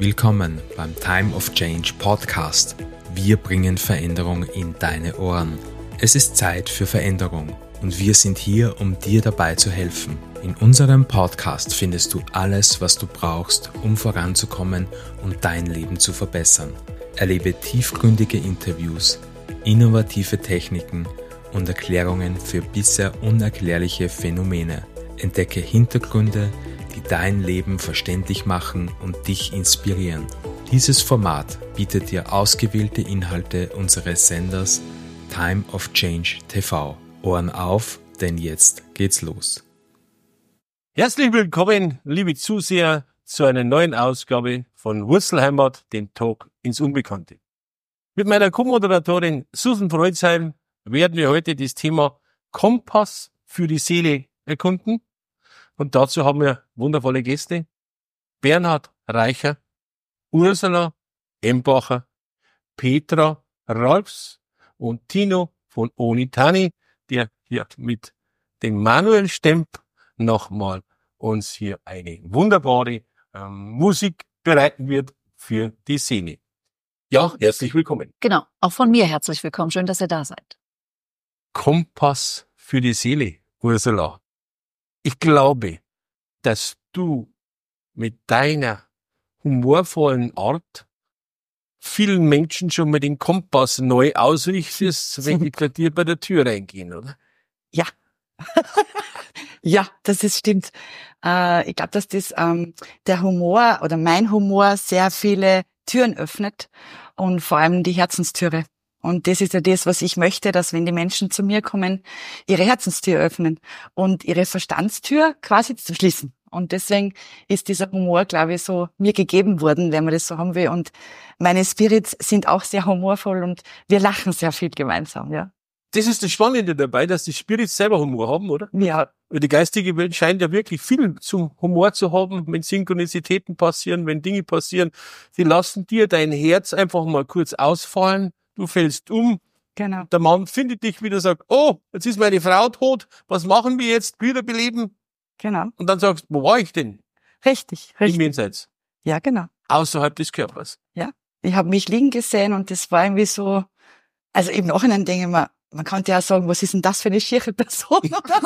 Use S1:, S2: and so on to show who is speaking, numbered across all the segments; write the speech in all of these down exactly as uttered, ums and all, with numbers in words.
S1: Willkommen beim Time of Change Podcast. Wir bringen Veränderung in deine Ohren. Es ist Zeit für Veränderung und wir sind hier, um dir dabei zu helfen. In unserem Podcast findest du alles, was du brauchst, um voranzukommen und dein Leben zu verbessern. Erlebe tiefgründige Interviews, innovative Techniken und Erklärungen für bisher unerklärliche Phänomene. Entdecke Hintergründe, die dein Leben verständlich machen und dich inspirieren. Dieses Format bietet dir ausgewählte Inhalte unseres Senders Time of Change T V. Ohren auf, denn jetzt geht's los.
S2: Herzlich willkommen, liebe Zuseher, zu einer neuen Ausgabe von Wurzelheimat, dem Talk ins Unbekannte. Mit meiner Co-Moderatorin Susan Freuzheim werden wir heute das Thema Kompass für die Seele erkunden. Und dazu haben wir wundervolle Gäste. Bernhard Reicher, Ursula Embacher, Petra Ralfs und Tino von Onitani, der hier mit dem Manuel Stemp nochmal uns hier eine wunderbare ähm, Musik bereiten wird für die Szene. Ja, herzlich willkommen.
S3: Genau, auch von mir herzlich willkommen. Schön, dass ihr da seid.
S2: Kompass für die Seele, Ursula. Ich glaube, dass du mit deiner humorvollen Art vielen Menschen schon mal den Kompass neu ausrichtest, wenn die bei dir bei der Tür reingehen, oder?
S3: Ja. Ja, das ist stimmt. Äh, ich glaube, dass das ähm, der Humor oder mein Humor sehr viele Türen öffnet und vor allem die Herzenstüre. Und das ist ja das, was ich möchte, dass wenn die Menschen zu mir kommen, ihre Herzenstür öffnen und ihre Verstandstür quasi zu schließen. Und deswegen ist dieser Humor, glaube ich, so mir gegeben worden, wenn man das so haben will. Und meine Spirits sind auch sehr humorvoll und wir lachen sehr viel gemeinsam, ja.
S2: Das ist das Spannende dabei, dass die Spirits selber Humor haben, oder?
S3: Ja.
S2: Die geistige Welt scheint ja wirklich viel zum Humor zu haben, wenn Synchronizitäten passieren, wenn Dinge passieren. Sie lassen dir dein Herz einfach mal kurz ausfallen. Du fällst um,
S3: Genau.
S2: Der Mann findet dich wieder, sagt, oh, jetzt ist meine Frau tot, was machen wir jetzt? Wiederbeleben?
S3: Genau.
S2: Und dann sagst du, wo war ich denn?
S3: Richtig, richtig.
S2: Im Jenseits.
S3: Ja, genau.
S2: Außerhalb des Körpers.
S3: Ja. Ich habe mich liegen gesehen und das war irgendwie so, also im Nachhinein denke ich mir, man könnte ja sagen, was ist denn das für eine schiere Person?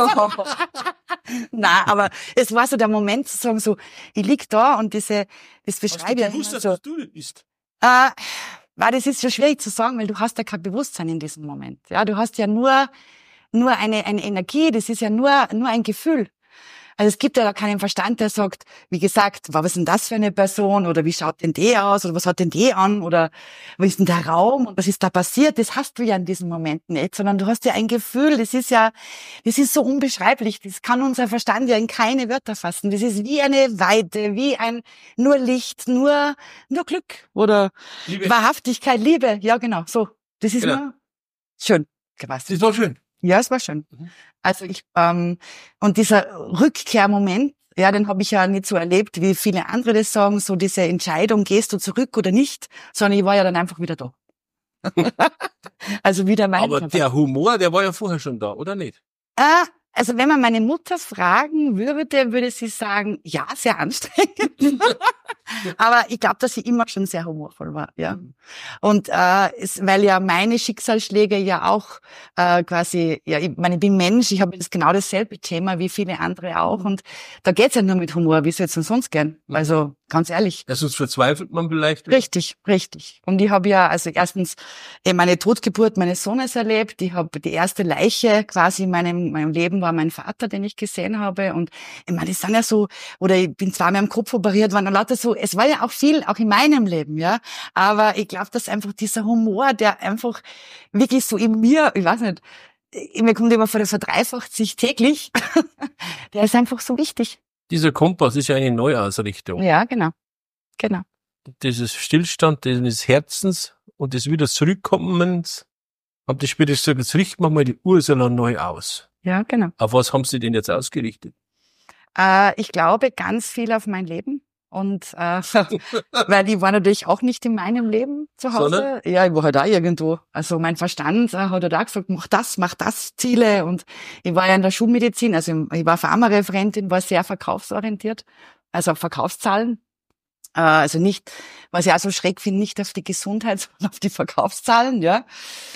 S3: Nein, aber es war so der Moment zu sagen, so, ich lieg da und diese, das beschreibe ich
S2: Hast du gewusst,
S3: so.
S2: dass du das bist?
S3: Äh, weil das ist schon schwierig zu sagen, weil du hast ja kein Bewusstsein in diesem Moment. Ja, du hast ja nur, nur eine, eine Energie, das ist ja nur, nur ein Gefühl. Also es gibt ja da keinen Verstand, der sagt, wie gesagt, was ist denn das für eine Person oder wie schaut denn die aus oder was hat denn die an oder wie ist denn der Raum und was ist da passiert? Das hast du ja in diesem Moment nicht, sondern du hast ja ein Gefühl, das ist ja, das ist so unbeschreiblich, das kann unser Verstand ja in keine Wörter fassen. Das ist wie eine Weite, wie ein, nur Licht, nur, nur Glück oder
S2: Liebe.
S3: Wahrhaftigkeit, Liebe, ja genau, so. Das ist
S2: Genau.
S3: nur schön gewesen.
S2: Das war schön.
S3: Ja, es war schön.
S2: Mhm.
S3: Also ich ähm, und dieser Rückkehrmoment, ja, den habe ich ja nicht so erlebt, wie viele andere das sagen, so diese Entscheidung, gehst du zurück oder nicht, sondern ich war ja dann einfach wieder da. Also wieder mein
S2: Aber
S3: Körper.
S2: der Humor, der war ja vorher schon da, oder nicht?
S3: Ah, also wenn man meine Mutter fragen würde, würde sie sagen, ja, sehr anstrengend. Aber ich glaube, dass sie immer schon sehr humorvoll war, ja. Und äh, es, weil ja meine Schicksalsschläge ja auch äh, quasi, ja, ich meine, ich bin Mensch, ich habe jetzt genau dasselbe Thema wie viele andere auch. Und da geht's ja nur mit Humor, wie soll es denn sonst gehen? Also ganz ehrlich.
S2: Ja, sonst verzweifelt man vielleicht.
S3: Richtig, richtig. Und ich habe ja, also erstens eh meine Totgeburt meines Sohnes erlebt. Ich habe die erste Leiche quasi in meinem, meinem Leben war mein Vater, den ich gesehen habe. Und ich meine, das sind ja so, oder ich bin zweimal am Kopf operiert worden und lauter so, es war ja auch viel, auch in meinem Leben, ja. Aber ich glaube, dass einfach dieser Humor, der einfach wirklich so in mir, ich weiß nicht, mir kommt immer vor, der verdreifacht sich täglich. Der ist einfach so wichtig.
S2: Dieser Kompass ist ja eine Neuausrichtung.
S3: Ja, genau. Genau.
S2: Dieses Stillstand des Herzens und des wieder Zurückkommens. Und das Spiel ist so, jetzt richten wir mal die Ursula neu aus.
S3: Ja, genau.
S2: Auf was haben Sie denn jetzt ausgerichtet?
S3: Äh, ich glaube ganz viel auf mein Leben. Und äh, weil ich war natürlich auch nicht in meinem Leben zu Hause.
S2: Sondern?
S3: Ja, ich war halt auch irgendwo. Also mein Verstand äh, hat halt auch gesagt, mach das, mach das, Ziele. Und ich war ja in der Schulmedizin, also ich war Pharmareferentin, war sehr verkaufsorientiert, also auf Verkaufszahlen. Äh, also nicht, was ich auch so schräg finde, nicht auf die Gesundheit, sondern auf die Verkaufszahlen, ja.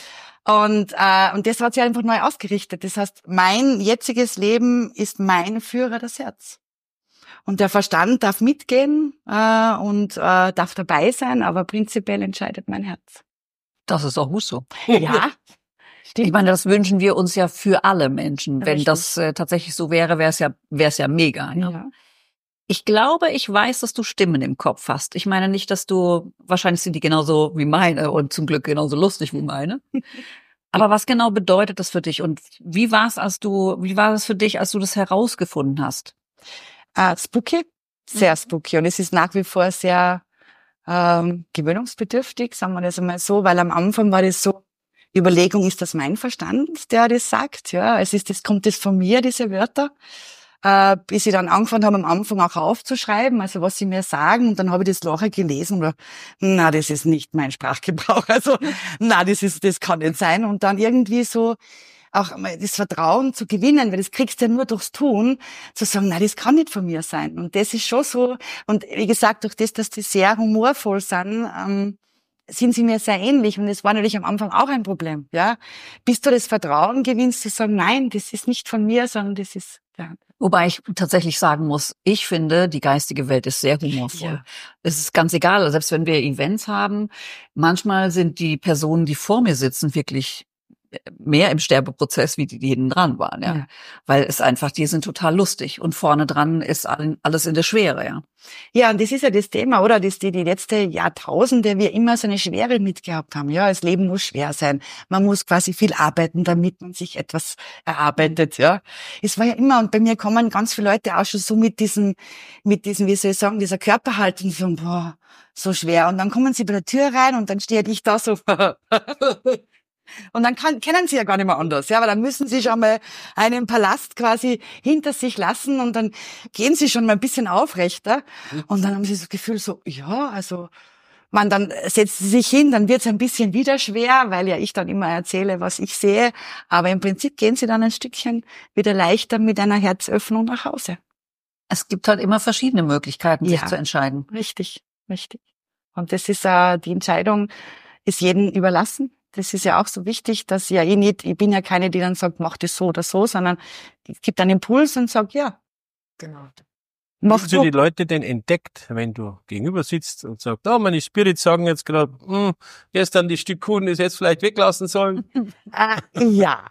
S3: Und, äh, und das hat sich einfach neu ausgerichtet. Das heißt, mein jetziges Leben ist mein Führer, das Herz. Und der Verstand darf mitgehen äh, und äh, darf dabei sein, aber prinzipiell entscheidet mein Herz.
S4: Das ist auch gut so.
S3: Ja, stimmt.
S4: Ich meine, das wünschen wir uns ja für alle Menschen. Wenn
S3: Richtig.
S4: das äh, tatsächlich so wäre, wäre es ja, wäre es ja mega. Ja.
S3: Ja.
S4: Ich glaube, ich weiß, dass du Stimmen im Kopf hast. Ich meine nicht, dass du, wahrscheinlich sind die genauso wie meine und zum Glück genauso lustig wie meine. Aber was genau bedeutet das für dich? Und wie war es, als du, wie war es für dich, als du das herausgefunden hast?
S3: Äh, spooky, sehr spooky. Und es ist nach wie vor sehr ähm, gewöhnungsbedürftig, sagen wir das einmal so, weil am Anfang war das so, Überlegung, ist das mein Verstand, der das sagt? Ja, es ist das, kommt das von mir, diese Wörter? Äh, bis ich dann angefangen habe, am Anfang auch aufzuschreiben, also was sie mir sagen, und dann habe ich das nachher gelesen und na, das ist nicht mein Sprachgebrauch, also na, das ist, das kann nicht sein. Und dann irgendwie so auch mal das Vertrauen zu gewinnen, weil das kriegst du ja nur durchs Tun, zu sagen, na, das kann nicht von mir sein. Und das ist schon so, und wie gesagt, durch das, dass die sehr humorvoll sind, ähm, sind sie mir sehr ähnlich. Und das war natürlich am Anfang auch ein Problem, ja. Bis du das Vertrauen gewinnst, zu sagen, nein, das ist nicht von mir, sondern das ist, ja.
S4: Wobei ich tatsächlich sagen muss, ich finde, die geistige Welt ist sehr humorvoll.
S3: Ja.
S4: Es ist ganz egal, selbst wenn wir Events haben, manchmal sind die Personen, die vor mir sitzen, wirklich mehr im Sterbeprozess, wie die, die hinten dran waren, ja.
S3: Ja.
S4: Weil es einfach, die sind total lustig und vorne dran ist alles in der Schwere, ja.
S3: Ja, und das ist ja das Thema, oder? Dass die, die letzte Jahrtausende wir immer so eine Schwere mitgehabt haben. Ja, das Leben muss schwer sein. Man muss quasi viel arbeiten, damit man sich etwas erarbeitet, ja. Es war ja immer, und bei mir kommen ganz viele Leute auch schon so mit diesem, mit diesem, wie soll ich sagen, dieser Körperhaltung, so, boah, so schwer. Und dann kommen sie bei der Tür rein und dann stehe ich da so, und dann kann, kennen sie ja gar nicht mehr anders, ja, weil dann müssen sie schon mal einen Palast quasi hinter sich lassen und dann gehen sie schon mal ein bisschen aufrechter und dann haben sie das Gefühl so, ja, also, man, dann setzt sie sich hin, dann wird es ein bisschen wieder schwer, weil ja ich dann immer erzähle, was ich sehe, aber im Prinzip gehen sie dann ein Stückchen wieder leichter mit einer Herzöffnung nach Hause.
S4: Es gibt halt immer verschiedene Möglichkeiten, sich
S3: Ja.
S4: zu entscheiden.
S3: Richtig, richtig. Und das ist, äh, die Entscheidung ist jedem überlassen. Das ist ja auch so wichtig, dass ja eh nicht, ich bin ja keine, die dann sagt, mach das so oder so, sondern es gibt einen Impuls und sagt, ja,
S2: Genau.
S3: mach
S2: Hast du
S3: so.
S2: die Leute denn entdeckt, wenn du gegenüber sitzt und sagst, oh, meine Spirits sagen jetzt gerade, hm, gestern die Stück Kuchen ist jetzt vielleicht weglassen sollen?
S3: Äh, ja.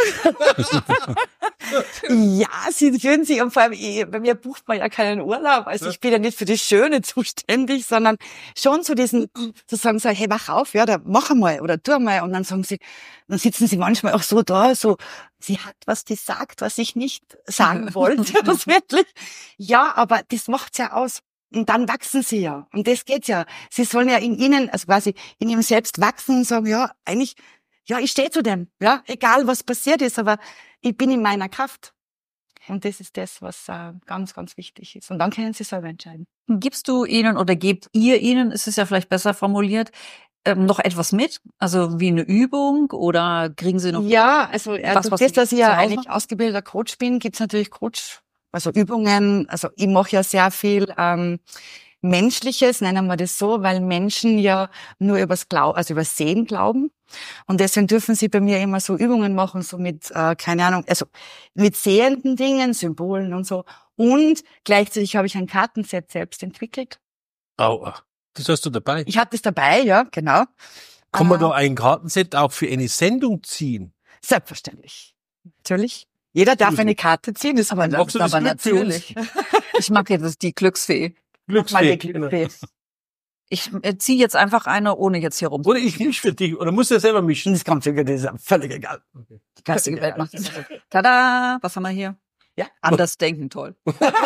S3: Ja, sie fühlen sich, und vor allem, ich, bei mir bucht man ja keinen Urlaub, also ich bin ja nicht für das Schöne zuständig, sondern schon zu diesen, zu sagen so, hey, wach auf, ja, da mach einmal oder tu einmal, und dann sagen sie, dann sitzen sie manchmal auch so da, so, sie hat was gesagt, was ich nicht sagen wollte, das wirklich. Ja, aber das macht's ja aus. Und dann wachsen sie ja. Und das geht ja. Sie sollen ja in ihnen, also quasi in ihrem Selbst wachsen und sagen, ja, eigentlich, ja, ich stehe zu dem, ja, egal was passiert ist, aber ich bin in meiner Kraft. Und das ist das, was äh, ganz, ganz wichtig ist. Und dann können sie selber entscheiden.
S4: Gibst du ihnen oder gebt ihr ihnen, ist es ja vielleicht besser formuliert, ähm, noch etwas mit? Also wie eine Übung oder kriegen sie noch
S3: Ja, also äh,
S4: was,
S3: durch
S4: was
S3: das,
S4: sie
S3: dass ich
S4: zu
S3: ja
S4: Hause
S3: eigentlich
S4: machen?
S3: ausgebildeter Coach bin, gibt's natürlich Coach, also Übungen. Also ich mache ja sehr viel ähm, Menschliches, nennen wir das so, weil Menschen ja nur übers Glauben, also übers Sehen glauben. Und deswegen dürfen sie bei mir immer so Übungen machen, so mit, äh, keine Ahnung, also mit sehenden Dingen, Symbolen und so. Und gleichzeitig habe ich ein Kartenset selbst entwickelt.
S2: Aua. Das hast du dabei.
S3: Ich hatte es dabei, ja, genau.
S2: Kann man
S3: Äh,
S2: da ein Kartenset auch für eine Sendung ziehen?
S3: Selbstverständlich. Natürlich. Jeder darf eine Karte ziehen, das
S4: Aber,
S2: Magst du das
S4: aber
S2: Glück für uns?
S4: natürlich. Ich mag ja das, die Glücksfee.
S3: Glücksfee.
S2: Glücksfee.
S4: Ich äh, ziehe jetzt einfach eine, ohne jetzt hier rum.
S2: Oder ich misch für dich. Oder musst du ja selber mischen?
S3: Das kommt sogar, das ist völlig egal.
S4: Die geistige Welt macht das. Tada! Was haben wir hier?
S3: Ja.
S4: Anders denken, toll.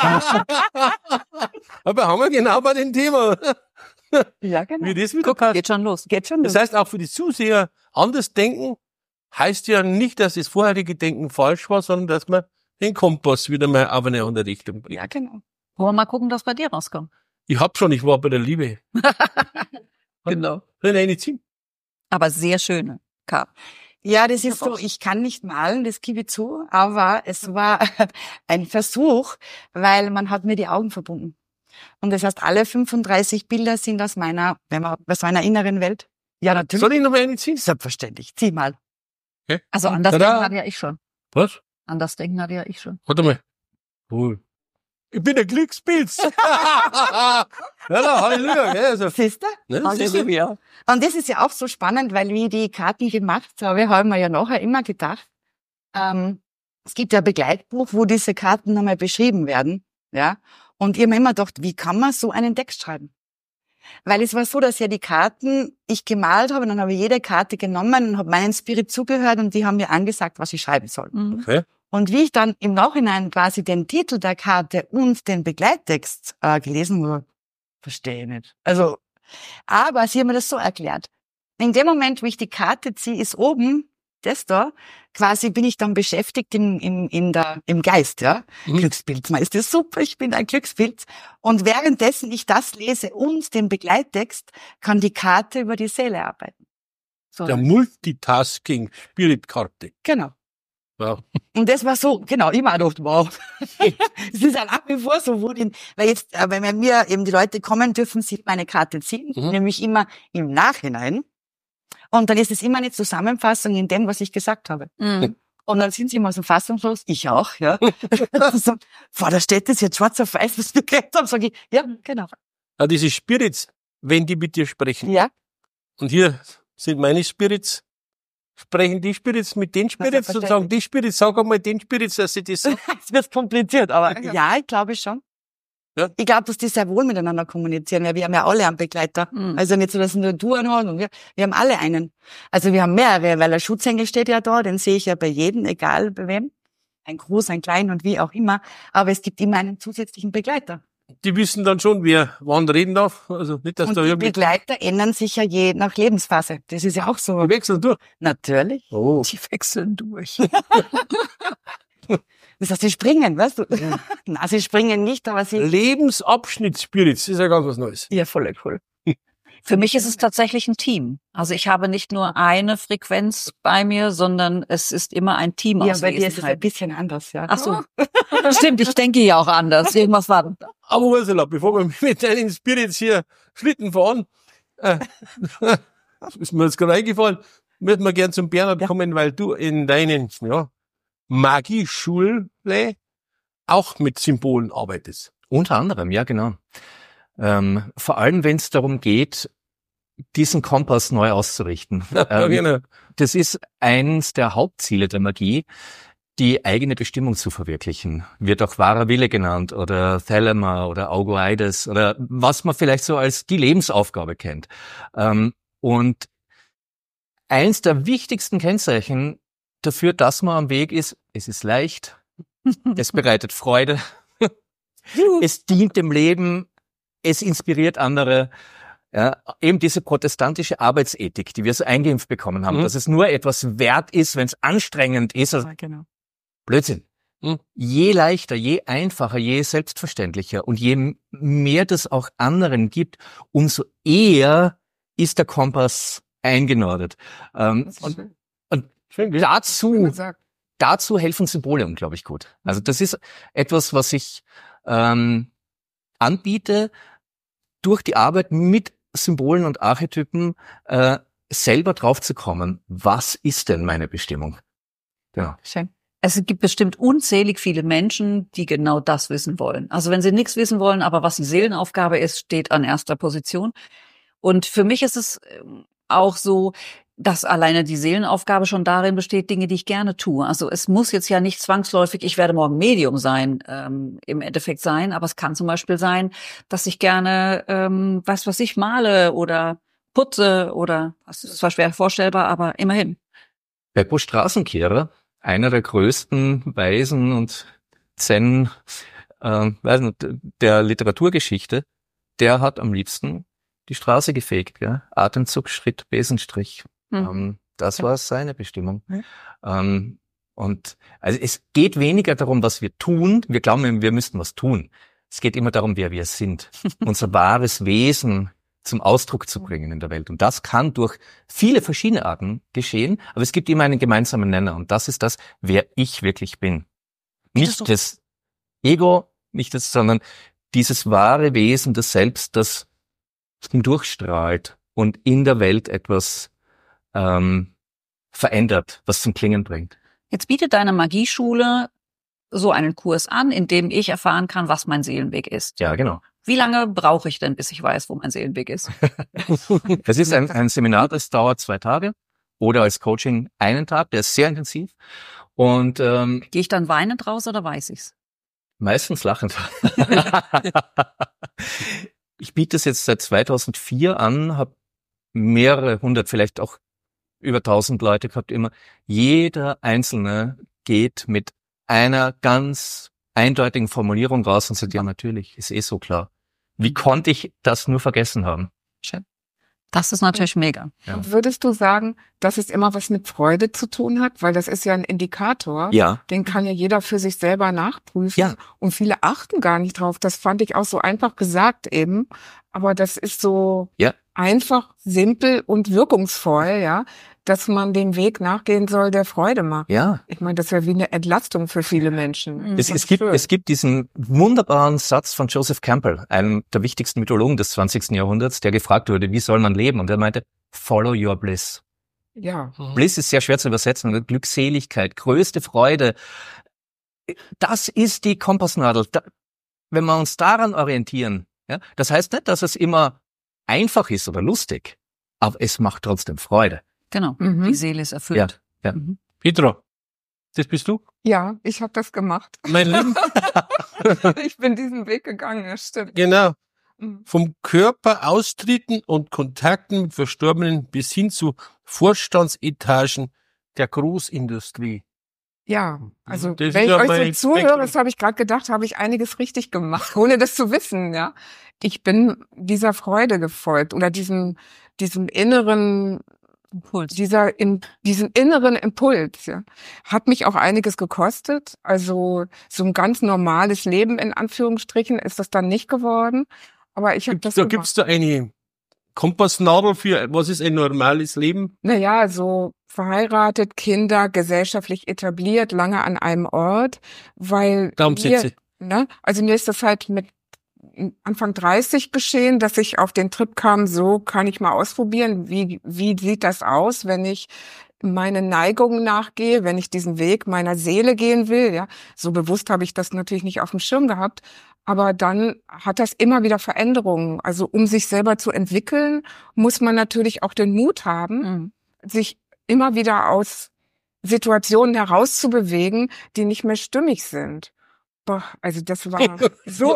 S2: Aber haben wir genau bei dem Thema.
S3: Ja, genau.
S2: Wie das wieder passt.
S4: Geht schon los.
S3: Geht schon.
S2: Das heißt, auch für die Zuseher, anders denken heißt ja nicht, dass das vorherige Denken falsch war, sondern dass man den Kompass wieder mal auf eine andere Richtung bringt.
S3: Ja, genau.
S4: Wollen wir mal gucken, was bei dir rauskommt.
S2: Ich hab schon, ich war bei der Liebe.
S4: Genau.
S2: Soll ich eine ziehen?
S4: Aber sehr schöne Karten.
S3: Ja, das ist so, ich kann nicht malen, das gebe ich zu, aber es war ein Versuch, weil man hat mir die Augen verbunden. Und das heißt, alle fünfunddreißig Bilder sind aus meiner, wenn man, aus meiner inneren Welt. Ja, natürlich.
S2: Soll ich noch mal eine ziehen?
S3: Selbstverständlich. Zieh mal.
S2: Okay.
S4: Also an das
S2: Tada.
S4: Denken hatte ja ich schon.
S2: Was?
S4: An das Denken hatte ja ich schon.
S2: Warte mal. Cool. Ich bin ein Glückspilz. Ja, na, Halleluja. Gell? Also,
S3: Siehst du?
S2: ne,
S4: Halleluja.
S3: Und das ist ja auch so spannend, weil wie ich die Karten gemacht habe, haben wir ja nachher immer gedacht, ähm, es gibt ja ein Begleitbuch, wo diese Karten nochmal beschrieben werden, ja. Und ich habe mir immer gedacht, wie kann man so einen Text schreiben? Weil es war so, dass ja die Karten ich gemalt habe, und dann habe ich jede Karte genommen und habe meinen Spirit zugehört und die haben mir angesagt, was ich schreiben soll.
S4: Mhm.
S2: Okay.
S3: Und wie ich dann im Nachhinein quasi den Titel der Karte und den Begleittext äh, gelesen habe, verstehe ich nicht. Also, aber sie haben mir das so erklärt. In dem Moment, wo ich die Karte ziehe, ist oben das da, quasi bin ich dann beschäftigt im, im, in der, im Geist, ja.
S2: Mhm.
S3: Glückspilz, man ist das super, ich bin ein Glückspilz. Und währenddessen ich das lese und den Begleittext, kann die Karte über die Seele arbeiten. So.
S2: Der Multitasking Spirit-Karte.
S3: Genau.
S2: Wow.
S3: Und das war so, genau, ich mir auch gedacht, wow. Es ist halt nach wie vor so, wo den, weil jetzt, äh, wenn mir eben die Leute kommen, dürfen sie meine Karte ziehen,
S2: Mhm.
S3: nämlich immer im Nachhinein. Und dann ist es immer eine Zusammenfassung in dem, was ich gesagt habe.
S4: Mhm.
S3: Und dann sind sie immer so fassungslos, ich auch, ja. So, boah, da steht das jetzt schwarz auf weiß, was wir geredet haben, sage ich, ja, genau.
S2: Ja, diese Spirits, wenn die mit dir sprechen.
S3: Ja,
S2: Und hier sind meine Spirits. Sprechen die Spirits mit den Spirits und sagen, die Spirits, sag einmal den Spirits, dass sie das sagen.
S3: es wird kompliziert, aber ja, ich glaube schon.
S2: Ja.
S3: Ich glaube, dass die sehr wohl miteinander kommunizieren, weil wir haben ja alle einen Begleiter.
S4: Mhm.
S3: Also nicht so, dass nur du einen hast und wir, wir haben alle einen. Also wir haben mehrere, weil der Schutzengel steht ja da, den sehe ich ja bei jedem, egal bei wem. Ein groß, ein klein und wie auch immer. Aber es gibt immer einen zusätzlichen Begleiter.
S2: Die wissen dann schon, wer wann reden darf. Also nicht, dass
S3: Und
S2: da
S3: die
S2: irgendwie
S3: Begleiter ändern sich ja je nach Lebensphase. Das ist ja auch so.
S2: die wechseln durch.
S3: Natürlich.
S2: Oh.
S4: Die wechseln durch.
S3: Das heißt, sie springen, weißt du? Na, sie springen nicht, aber sie...
S2: Lebensabschnittsspirits, das ist ja ganz was Neues.
S3: Ja, voll cool.
S4: Für mich ist es tatsächlich ein Team. Also ich habe nicht nur eine Frequenz bei mir, sondern es ist immer ein Team
S3: Ja,
S4: aus
S3: bei dir ist es ein
S4: Wesenheit.
S3: bisschen anders, ja.
S4: Ach so. Stimmt, ich denke ja auch anders. Irgendwas war da.
S2: Aber Ursula, bevor wir mit deinen Spirits hier Schlitten fahren, äh, ist mir jetzt gerade eingefallen, würden wir gern zum Bernhard
S3: Ja.
S2: kommen, weil du in deinen, ja, Magieschule auch mit Symbolen arbeitest.
S5: Unter anderem, ja, genau. Ähm, vor allem, wenn es darum geht, diesen Kompass neu auszurichten.
S2: Ja,
S5: ähm,
S2: genau.
S5: Das ist eins der Hauptziele der Magie, die eigene Bestimmung zu verwirklichen. Wird auch wahrer Wille genannt oder Thelema oder Augoides oder was man vielleicht so als die Lebensaufgabe kennt. Ähm, und eins der wichtigsten Kennzeichen dafür, dass man am Weg ist, es ist leicht, es bereitet Freude, es dient dem Leben, es inspiriert andere. Ja, eben diese protestantische Arbeitsethik, die wir so eingeimpft bekommen haben,
S2: Mhm.
S5: dass es nur etwas wert ist, wenn es anstrengend ist. Also
S3: Ja, genau.
S5: Blödsinn.
S2: Mhm.
S5: Je leichter, je einfacher, je selbstverständlicher und je m- mehr das auch anderen gibt, umso eher ist der Kompass eingenordet. Ähm, und und
S2: Schön
S5: dazu,
S2: gesagt.
S5: dazu helfen Symbole unglaublich gut. Also das ist etwas, was ich ähm, anbiete, durch die Arbeit mit Symbolen und Archetypen äh, selber draufzukommen, was ist denn meine Bestimmung? Genau.
S3: Schön.
S4: Es gibt bestimmt unzählig viele Menschen, die genau das wissen wollen. Also wenn sie nichts wissen wollen, aber was die Seelenaufgabe ist, steht an erster Position. Und für mich ist es ähm, auch so, dass alleine die Seelenaufgabe schon darin besteht, Dinge, die ich gerne tue. Also es muss jetzt ja nicht zwangsläufig, ich werde morgen Medium sein, ähm, im Endeffekt sein, aber es kann zum Beispiel sein, dass ich gerne, ähm, was was ich male oder putze oder, das ist zwar schwer vorstellbar, aber immerhin.
S5: Beppo Straßenkehrer, einer der größten Weisen und Zen, äh, weiß nicht, der Literaturgeschichte, der hat am liebsten die Straße gefegt, ja? Atemzug, Schritt, Besenstrich.
S4: Hm.
S5: Ähm, das
S3: Ja.
S5: war seine Bestimmung.
S3: Ja.
S5: Ähm, und also es geht weniger darum, was wir tun. Wir glauben, wir müssten was tun. Es geht immer darum, wer wir sind. Unser wahres Wesen zum Ausdruck zu bringen in der Welt. Und das kann durch viele verschiedene Arten geschehen, aber es gibt immer einen gemeinsamen Nenner. Und das ist das, wer ich wirklich bin.
S3: Wie das
S5: Nicht das Ego, nicht das, sondern dieses wahre Wesen des Selbst, das hindurchstrahlt und in der Welt etwas ähm, verändert, was zum Klingen bringt.
S4: Jetzt bietet deine Magieschule so einen Kurs an, in dem ich erfahren kann, was mein Seelenweg ist.
S5: Ja, genau.
S4: Wie lange brauche ich denn, bis ich weiß, wo mein Seelenweg ist?
S5: Es ist ein, ein Seminar, das dauert zwei Tage oder als Coaching einen Tag, der ist sehr intensiv und ähm,
S4: Gehe ich dann weinend raus oder weiß ich's?
S5: meistens lachend. Ich biete es jetzt seit zweitausendvier an, habe mehrere hundert, vielleicht auch über tausend Leute gehabt immer. Jeder Einzelne geht mit einer ganz eindeutigen Formulierung raus und sagt, ja natürlich, ist eh so klar. Wie konnte ich das nur vergessen haben? Schön.
S4: Das ist natürlich mega.
S5: Ja.
S6: Und würdest du sagen, dass es immer was mit Freude zu tun hat? Weil das ist ja ein Indikator.
S5: Ja.
S6: Den kann ja jeder für sich selber nachprüfen.
S5: Ja.
S6: Und viele achten gar nicht drauf. Das fand ich auch so einfach gesagt eben. Aber das ist so
S5: Ja.
S6: einfach, simpel und wirkungsvoll, ja, dass man den Weg nachgehen soll, der Freude macht.
S5: Ja.
S6: Ich meine, das ist ja wie eine Entlastung für viele Menschen.
S5: Es,
S6: Das
S5: es
S6: ist
S5: gibt,
S6: schön.
S5: es gibt diesen wunderbaren Satz von Joseph Campbell, einem der wichtigsten Mythologen des zwanzigsten Jahrhunderts, der gefragt wurde, wie soll man leben? Und er meinte, follow your bliss.
S6: Ja.
S5: Bliss ist sehr schwer zu übersetzen. Glückseligkeit, größte Freude. Das ist die Kompassnadel. Da, wenn wir uns daran orientieren, ja, das heißt nicht, dass es immer einfach ist oder lustig, aber es macht trotzdem Freude.
S4: Genau.
S6: Mhm.
S4: Die Seele ist erfüllt.
S5: Ja.
S4: Mhm.
S2: Petra, das bist du?
S6: Ja, ich habe das gemacht.
S2: Mein Lieben,
S6: Ich bin diesen Weg gegangen, das stimmt.
S2: genau.
S6: Mhm.
S2: Vom Körper austreten und Kontakten mit Verstorbenen bis hin zu Vorstandsetagen der Großindustrie.
S6: Ja, also
S2: Das ist
S6: wenn ich
S2: ja
S6: euch
S2: mein
S6: so zuhöre,
S2: Spektrum.
S6: das habe ich gerade gedacht, habe ich einiges richtig gemacht, ohne das zu wissen, ja. Ich bin dieser Freude gefolgt oder diesem diesem inneren
S4: Impuls.
S6: dieser in diesen inneren Impuls, ja. Hat mich auch einiges gekostet, also so ein ganz normales Leben in Anführungsstrichen ist das dann nicht geworden, aber ich habe
S2: Gibt's
S6: das
S2: da,
S6: gemacht.
S2: gibt's da eine Kompassnadel für, was ist ein normales Leben?
S6: Naja, so verheiratet, Kinder, gesellschaftlich etabliert, lange an einem Ort, weil
S2: Darum
S6: mir,
S2: sitze ich.
S6: ne, also mir ist das halt mit Anfang dreißig geschehen, dass ich auf den Trip kam, so kann ich mal ausprobieren, wie, wie sieht das aus, wenn ich meine Neigungen nachgehe, wenn ich diesen Weg meiner Seele gehen will, ja. So bewusst habe ich das natürlich nicht auf dem Schirm gehabt, aber dann hat das immer wieder Veränderungen. Also um sich selber zu entwickeln, muss man natürlich auch den Mut haben,
S4: Mhm.
S6: sich immer wieder aus Situationen herauszubewegen, die nicht mehr stimmig sind. Boah, also das war so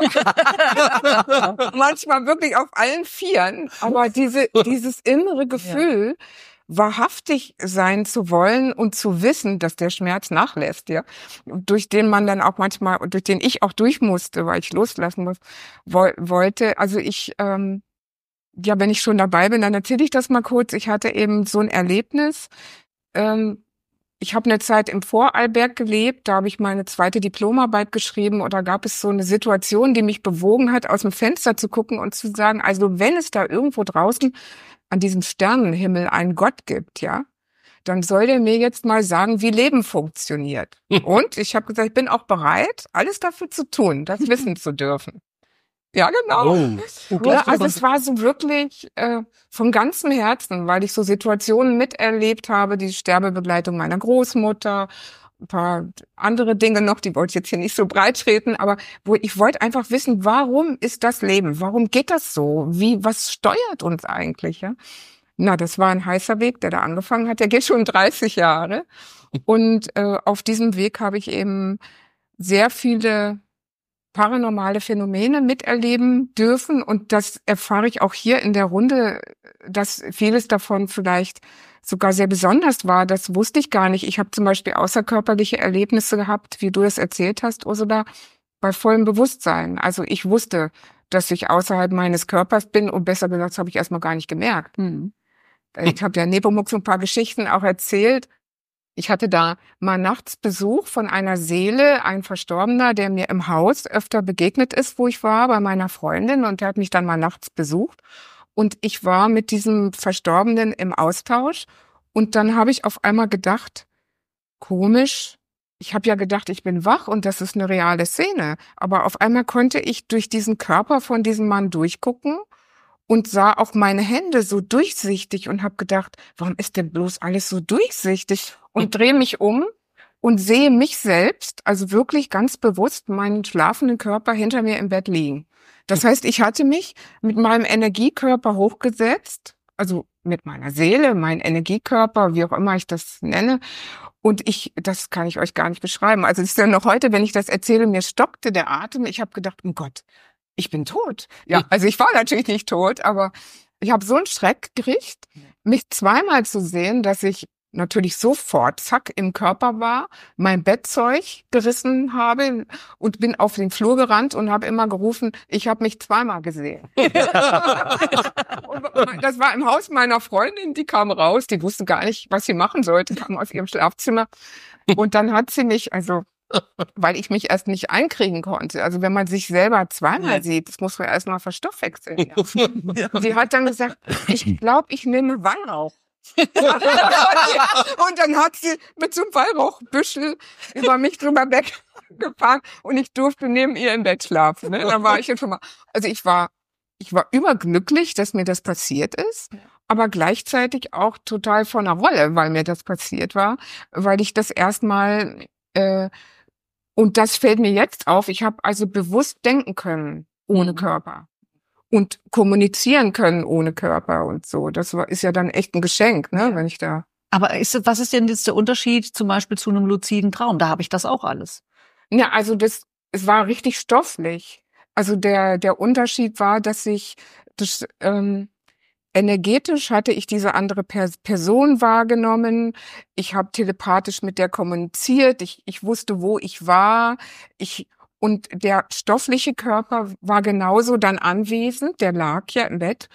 S6: manchmal wirklich auf allen Vieren, aber diese dieses innere Gefühl, wahrhaftig sein zu wollen und zu wissen, dass der Schmerz nachlässt, ja, durch den man dann auch manchmal und durch den ich auch durch musste, weil ich loslassen muss, wo, wollte. Also ich ähm, ja, wenn ich schon dabei bin, dann erzähle ich das mal kurz. Ich hatte eben so ein Erlebnis. Ähm, ich habe eine Zeit im Vorarlberg gelebt, da habe ich meine zweite Diplomarbeit geschrieben und da gab es so eine Situation, die mich bewogen hat, aus dem Fenster zu gucken und zu sagen, also wenn es da irgendwo draußen an diesem Sternenhimmel einen Gott gibt, ja, dann soll der mir jetzt mal sagen, wie Leben funktioniert. Und ich habe gesagt, ich bin auch bereit, alles dafür zu tun, das wissen zu dürfen. Ja, genau.
S2: Oh.
S6: Ja, also es war so wirklich äh, von ganzem Herzen, weil ich so Situationen miterlebt habe, die Sterbebegleitung meiner Großmutter, ein paar andere Dinge noch, die wollte ich jetzt hier nicht so breit treten, aber wo ich wollte einfach wissen, warum ist das Leben? Warum geht das so? Wie, was steuert uns eigentlich? Ja? Na, das war ein heißer Weg, der da angefangen hat. Der geht schon dreißig Jahre. Und äh, auf diesem Weg habe ich eben sehr viele paranormale Phänomene miterleben dürfen. Und das erfahre ich auch hier in der Runde, dass vieles davon vielleicht sogar sehr besonders war. Das wusste ich gar nicht. Ich habe zum Beispiel außerkörperliche Erlebnisse gehabt, wie du es erzählt hast, Ursula, bei vollem Bewusstsein. Also ich wusste, dass ich außerhalb meines Körpers bin und besser gesagt, das habe ich erstmal gar nicht gemerkt.
S4: Mhm.
S6: Ich habe ja Nepomuk so ein paar Geschichten auch erzählt. Ich hatte da mal nachts Besuch von einer Seele, ein Verstorbener, der mir im Haus öfter begegnet ist, wo ich war, bei meiner Freundin. Und der hat mich dann mal nachts besucht. Und ich war mit diesem Verstorbenen im Austausch. Und dann habe ich auf einmal gedacht, komisch, ich habe ja gedacht, ich bin wach und das ist eine reale Szene. Aber auf einmal konnte ich durch diesen Körper von diesem Mann durchgucken und sah auch meine Hände so durchsichtig und habe gedacht, warum ist denn bloß alles so durchsichtig? Und drehe mich um und sehe mich selbst, also wirklich ganz bewusst meinen schlafenden Körper hinter mir im Bett liegen. Das heißt, ich hatte mich mit meinem Energiekörper hochgesetzt, also mit meiner Seele, mein Energiekörper, wie auch immer ich das nenne. Und ich, das kann ich euch gar nicht beschreiben. Also es ist ja noch heute, wenn ich das erzähle, mir stockte der Atem. Ich habe gedacht, oh Gott, ich bin tot. Ja, also ich war natürlich nicht tot, aber ich habe so einen Schreck gekriegt, mich zweimal zu sehen, dass ich natürlich sofort, zack, im Körper war, mein Bettzeug gerissen habe und bin auf den Flur gerannt und habe immer gerufen, ich habe mich zweimal gesehen. Und das war im Haus meiner Freundin, die kam raus, die wusste gar nicht, was sie machen sollte, kam aus ihrem Schlafzimmer. Und dann hat sie mich, also, weil ich mich erst nicht einkriegen konnte. Also wenn man sich selber zweimal ja. sieht, das muss man erst mal verstoffwechseln. Ja. Sie hat dann gesagt, ich glaube, ich nehme Weihrauch. Und dann hat sie mit so einem Weihrauchbüschel über mich drüber weggefahren und ich durfte neben ihr im Bett schlafen. Ne? Dann war ich schon mal, also ich war, ich war überglücklich, dass mir das passiert ist, aber gleichzeitig auch total von der Rolle, weil mir das passiert war, weil ich das erstmal äh, und das fällt mir jetzt auf. Ich habe also bewusst denken können ohne Körper. Und kommunizieren können ohne Körper und so. Das war, ist ja dann echt ein Geschenk, ne, wenn ich da.
S4: Aber ist, was ist denn jetzt der Unterschied zum Beispiel zu einem luziden Traum? Da habe ich das auch alles.
S6: Ja, also das, es war richtig stofflich. Also der, der Unterschied war, dass ich, das, ähm, energetisch hatte ich diese andere Pers- Person wahrgenommen. Ich habe telepathisch mit der kommuniziert. Ich, ich wusste, wo ich war. Ich, Und der stoffliche Körper war genauso dann anwesend, der lag ja im Bett,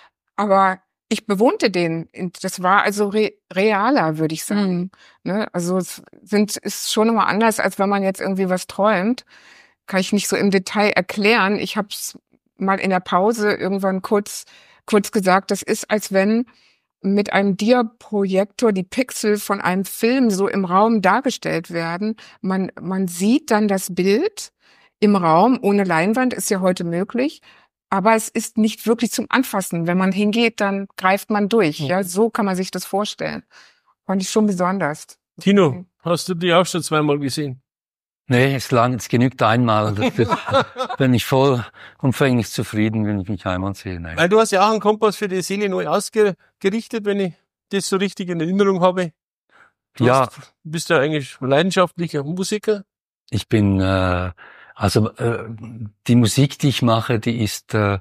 S6: aber ich bewohnte den. Das war also re- realer, würde ich sagen. Mhm. Ne? Also es sind, ist schon immer anders, als wenn man jetzt irgendwie was träumt. Kann ich nicht so im Detail erklären. Ich habe es mal in der Pause irgendwann kurz, kurz gesagt, das ist, als wenn mit einem Diaprojektor die Pixel von einem Film so im Raum dargestellt werden. Man, man sieht dann das Bild im Raum, ohne Leinwand, ist ja heute möglich, aber es ist nicht wirklich zum Anfassen. Wenn man hingeht, dann greift man durch. Ja, so kann man sich das vorstellen. Fand ich schon besonders.
S2: Tino, hast du die auch schon zweimal gesehen?
S5: Nee, es lang, es genügt einmal. Das bin ich voll umfänglich zufrieden, wenn ich mich einmal sehe. Nein.
S2: Weil du hast ja auch einen Kompass für die Seele neu ausgerichtet, wenn ich das so richtig in Erinnerung habe. Du
S5: ja.
S2: Hast, bist ja eigentlich leidenschaftlicher Musiker.
S5: Ich bin, äh, also äh, die Musik, die ich mache, die ist, äh,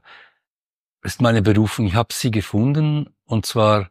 S5: ist meine Berufung. Ich habe sie gefunden, und zwar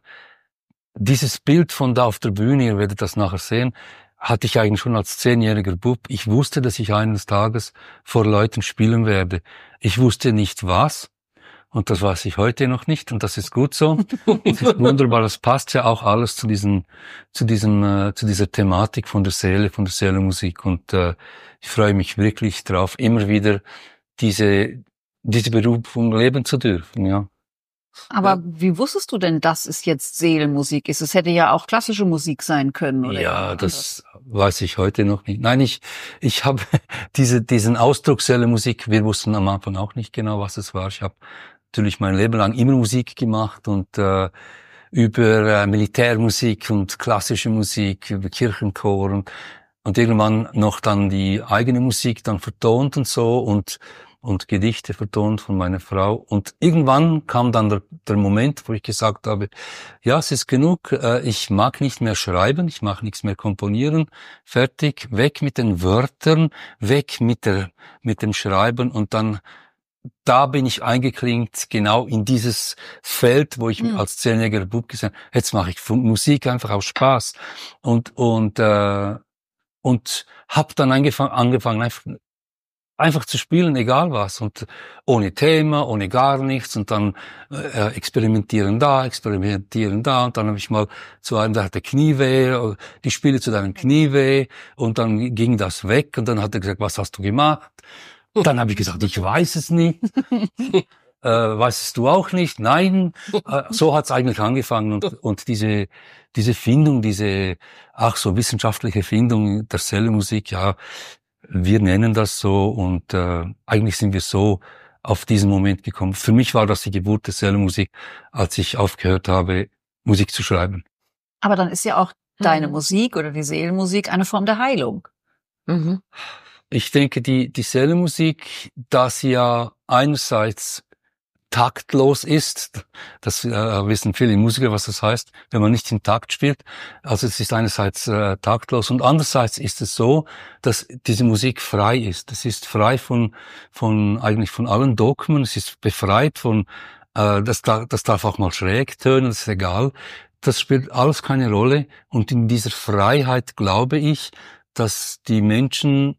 S5: dieses Bild von da auf der Bühne, ihr werdet das nachher sehen, hatte ich eigentlich schon als zehnjähriger Bub. Ich wusste, dass ich eines Tages vor Leuten spielen werde. Ich wusste nicht was, und das weiß ich heute noch nicht, und das ist gut so. Das ist wunderbar, das passt ja auch alles zu diesem, zu diesem, äh, zu dieser Thematik von der Seele, von der Seelenmusik, und äh, ich freue mich wirklich drauf, immer wieder diese, diese Berufung leben zu dürfen, ja.
S4: Aber
S5: ja.
S4: Wie wusstest du denn, dass es jetzt Seelenmusik ist? Es hätte ja auch klassische Musik sein können, oder?
S5: Ja, das weiß ich heute noch nicht. Nein, ich ich habe diese diesen Ausdruck Seelenmusik, wir wussten am Anfang auch nicht genau, was es war. Ich habe natürlich mein Leben lang immer Musik gemacht, und äh, über äh, Militärmusik und klassische Musik, über Kirchenchor, und, und irgendwann noch dann die eigene Musik dann vertont und so, und und Gedichte vertont von meiner Frau. Und irgendwann kam dann der, der Moment, wo ich gesagt habe, ja, es ist genug, äh, ich mag nicht mehr schreiben, ich mag nichts mehr komponieren, fertig, weg mit den Wörtern, weg mit der mit dem Schreiben. Und dann, da bin ich eingeklinkt, genau in dieses Feld, wo ich mhm. als zehnjähriger Bub gesagt habe, jetzt mache ich Musik einfach aus Spaß. Und und äh, und habe dann angefangen, angefangen einfach Einfach zu spielen, egal was, und ohne Thema, ohne gar nichts, und dann äh, experimentieren da, experimentieren da, und dann habe ich mal zu einem, der hatte Knieweh, die Spiele zu deinem Knieweh, und dann ging das weg, und dann hat er gesagt, was hast du gemacht? Und dann habe ich gesagt, ich weiß es nicht.
S7: Äh, weißt du auch nicht? Nein. Äh, so hat's eigentlich angefangen. Und, und diese, diese Findung, diese, ach so, wissenschaftliche Findung der Cellomusik, ja, wir nennen das so. Und äh, eigentlich sind wir so auf diesen Moment gekommen. Für mich war das die Geburt der Cellomusik, als ich aufgehört habe, Musik zu schreiben.
S4: Aber dann ist ja auch deine
S6: Mhm.
S4: Musik oder die Seelenmusik eine Form der Heilung.
S6: Mhm.
S7: Ich denke, die, die Cellomusik, da sie ja einerseits taktlos ist, das äh, wissen viele Musiker, was das heißt, wenn man nicht im Takt spielt. Also es ist einerseits äh, taktlos und andererseits ist es so, dass diese Musik frei ist. Es ist frei von, von eigentlich von allen Dogmen. Es ist befreit von, äh, das, das darf auch mal schräg tönen, das ist egal. Das spielt alles keine Rolle. Und in dieser Freiheit glaube ich, dass die Menschen,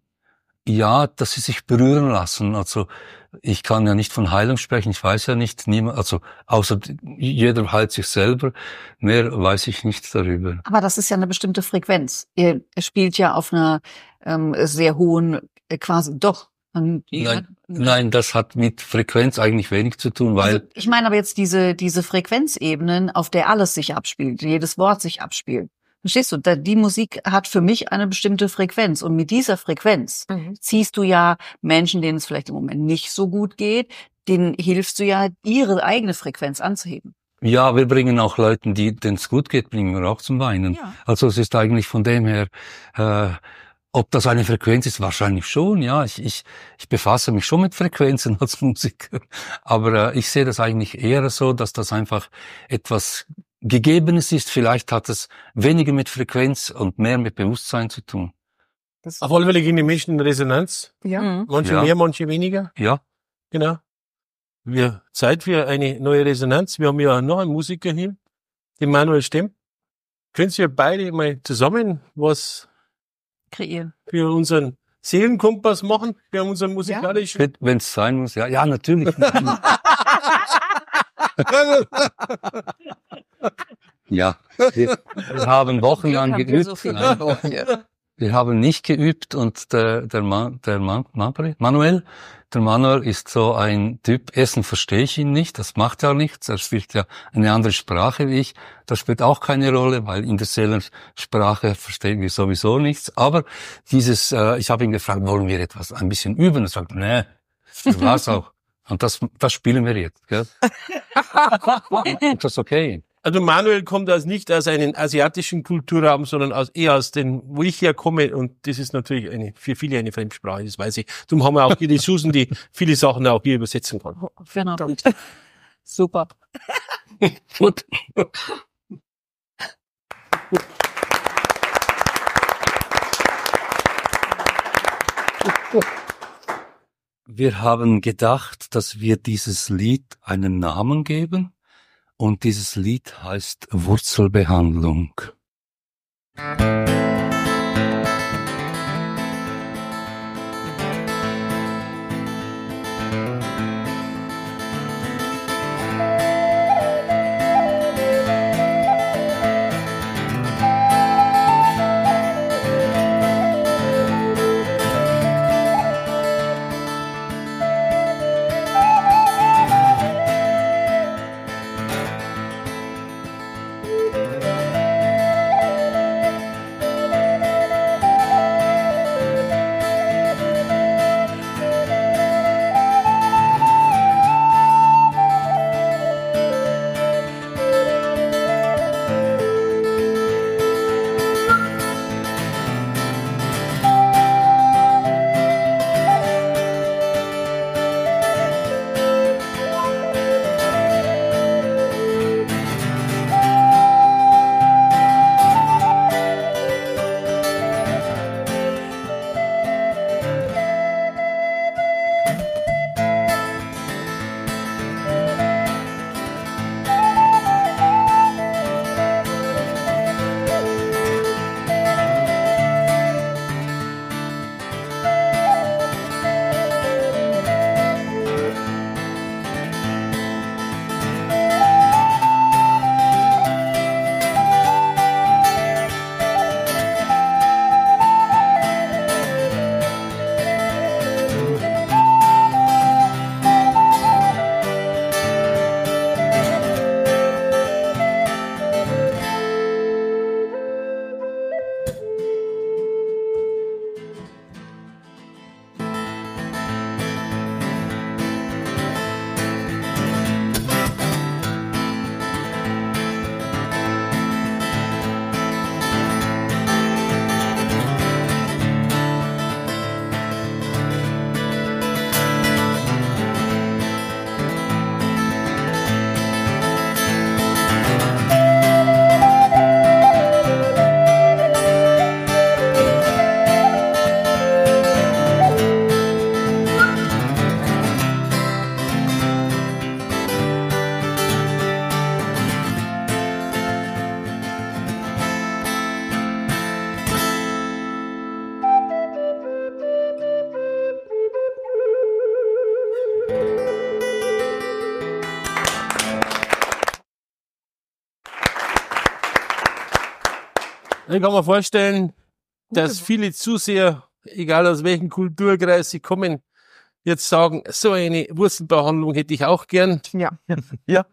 S7: ja, dass sie sich berühren lassen. Also ich kann ja nicht von Heilung sprechen, ich weiß ja nicht, niemand, also außer jeder heilt sich selber, mehr weiß ich nicht darüber.
S4: Aber das ist ja eine bestimmte Frequenz. Ihr spielt ja auf einer ähm, sehr hohen, äh, quasi doch. Ähm,
S7: Nein, nein, das hat mit Frequenz eigentlich wenig zu tun, weil
S4: Also, ich meine aber jetzt diese diese Frequenzebenen, auf der alles sich abspielt, jedes Wort sich abspielt. Verstehst du? Da, die Musik hat für mich eine bestimmte Frequenz und mit dieser Frequenz
S6: Mhm.
S4: ziehst du ja Menschen, denen es vielleicht im Moment nicht so gut geht, denen hilfst du ja, ihre eigene Frequenz anzuheben.
S7: ja, wir bringen auch Leuten, die denen es gut geht, bringen wir auch zum Weinen.
S4: Ja.
S7: Also es ist eigentlich von dem her, äh, ob das eine Frequenz ist, wahrscheinlich schon, ja. Ich, ich, ich befasse mich schon mit Frequenzen als Musiker. Aber äh, ich sehe das eigentlich eher so, dass das einfach etwas Gegebenes ist. Vielleicht hat es weniger mit Frequenz und mehr mit Bewusstsein zu tun.
S2: Auf alle Fälle gehen die Menschen in Resonanz.
S6: Ja.
S4: Mhm.
S2: Manche
S7: Ja.
S2: mehr, manche weniger.
S7: Ja,
S2: Genau. Wir, Zeit für eine neue Resonanz. Wir haben ja noch einen Musiker hier, den Manuel Stemm. Können Sie beide mal zusammen was
S4: Kreieren.
S2: für unseren Seelenkompass machen? Für unseren musikalischen?
S7: wenn es sein muss. Ja, ja, natürlich. Ja, wir, wir haben wochenlang
S4: Glück haben wir so
S7: geübt.
S4: viel
S7: Nein,
S4: Übung hier.
S7: wir haben nicht geübt und der, der, Man, der Man, Manuel, der Manuel ist so ein Typ, Essen verstehe ich ihn nicht, das macht ja nichts, er spricht ja eine andere Sprache wie ich, das spielt auch keine Rolle, weil in der Seelensprache verstehen wir sowieso nichts, aber dieses, äh, ich habe ihn gefragt, wollen wir etwas ein bisschen üben? Er sagt, nee, das war's auch. Und das, das spielen wir jetzt, gell? Und das ist okay.
S2: Also Manuel kommt aus nicht aus einem asiatischen Kulturraum, sondern aus eher aus den, wo ich herkomme, und das ist natürlich eine, für viele eine Fremdsprache, das weiß ich. Darum haben wir auch hier die Susan, die viele Sachen auch hier übersetzen kann.
S4: Genau. Super.
S2: Gut.
S7: Wir haben gedacht, dass wir dieses Lied einen Namen geben, und dieses Lied heißt Wurzelbehandlung.
S2: Ich kann mir vorstellen, dass viele Zuseher, egal aus welchem Kulturkreis sie kommen, jetzt sagen, so eine Wurzelbehandlung hätte ich auch gern.
S6: Ja.
S4: Ja,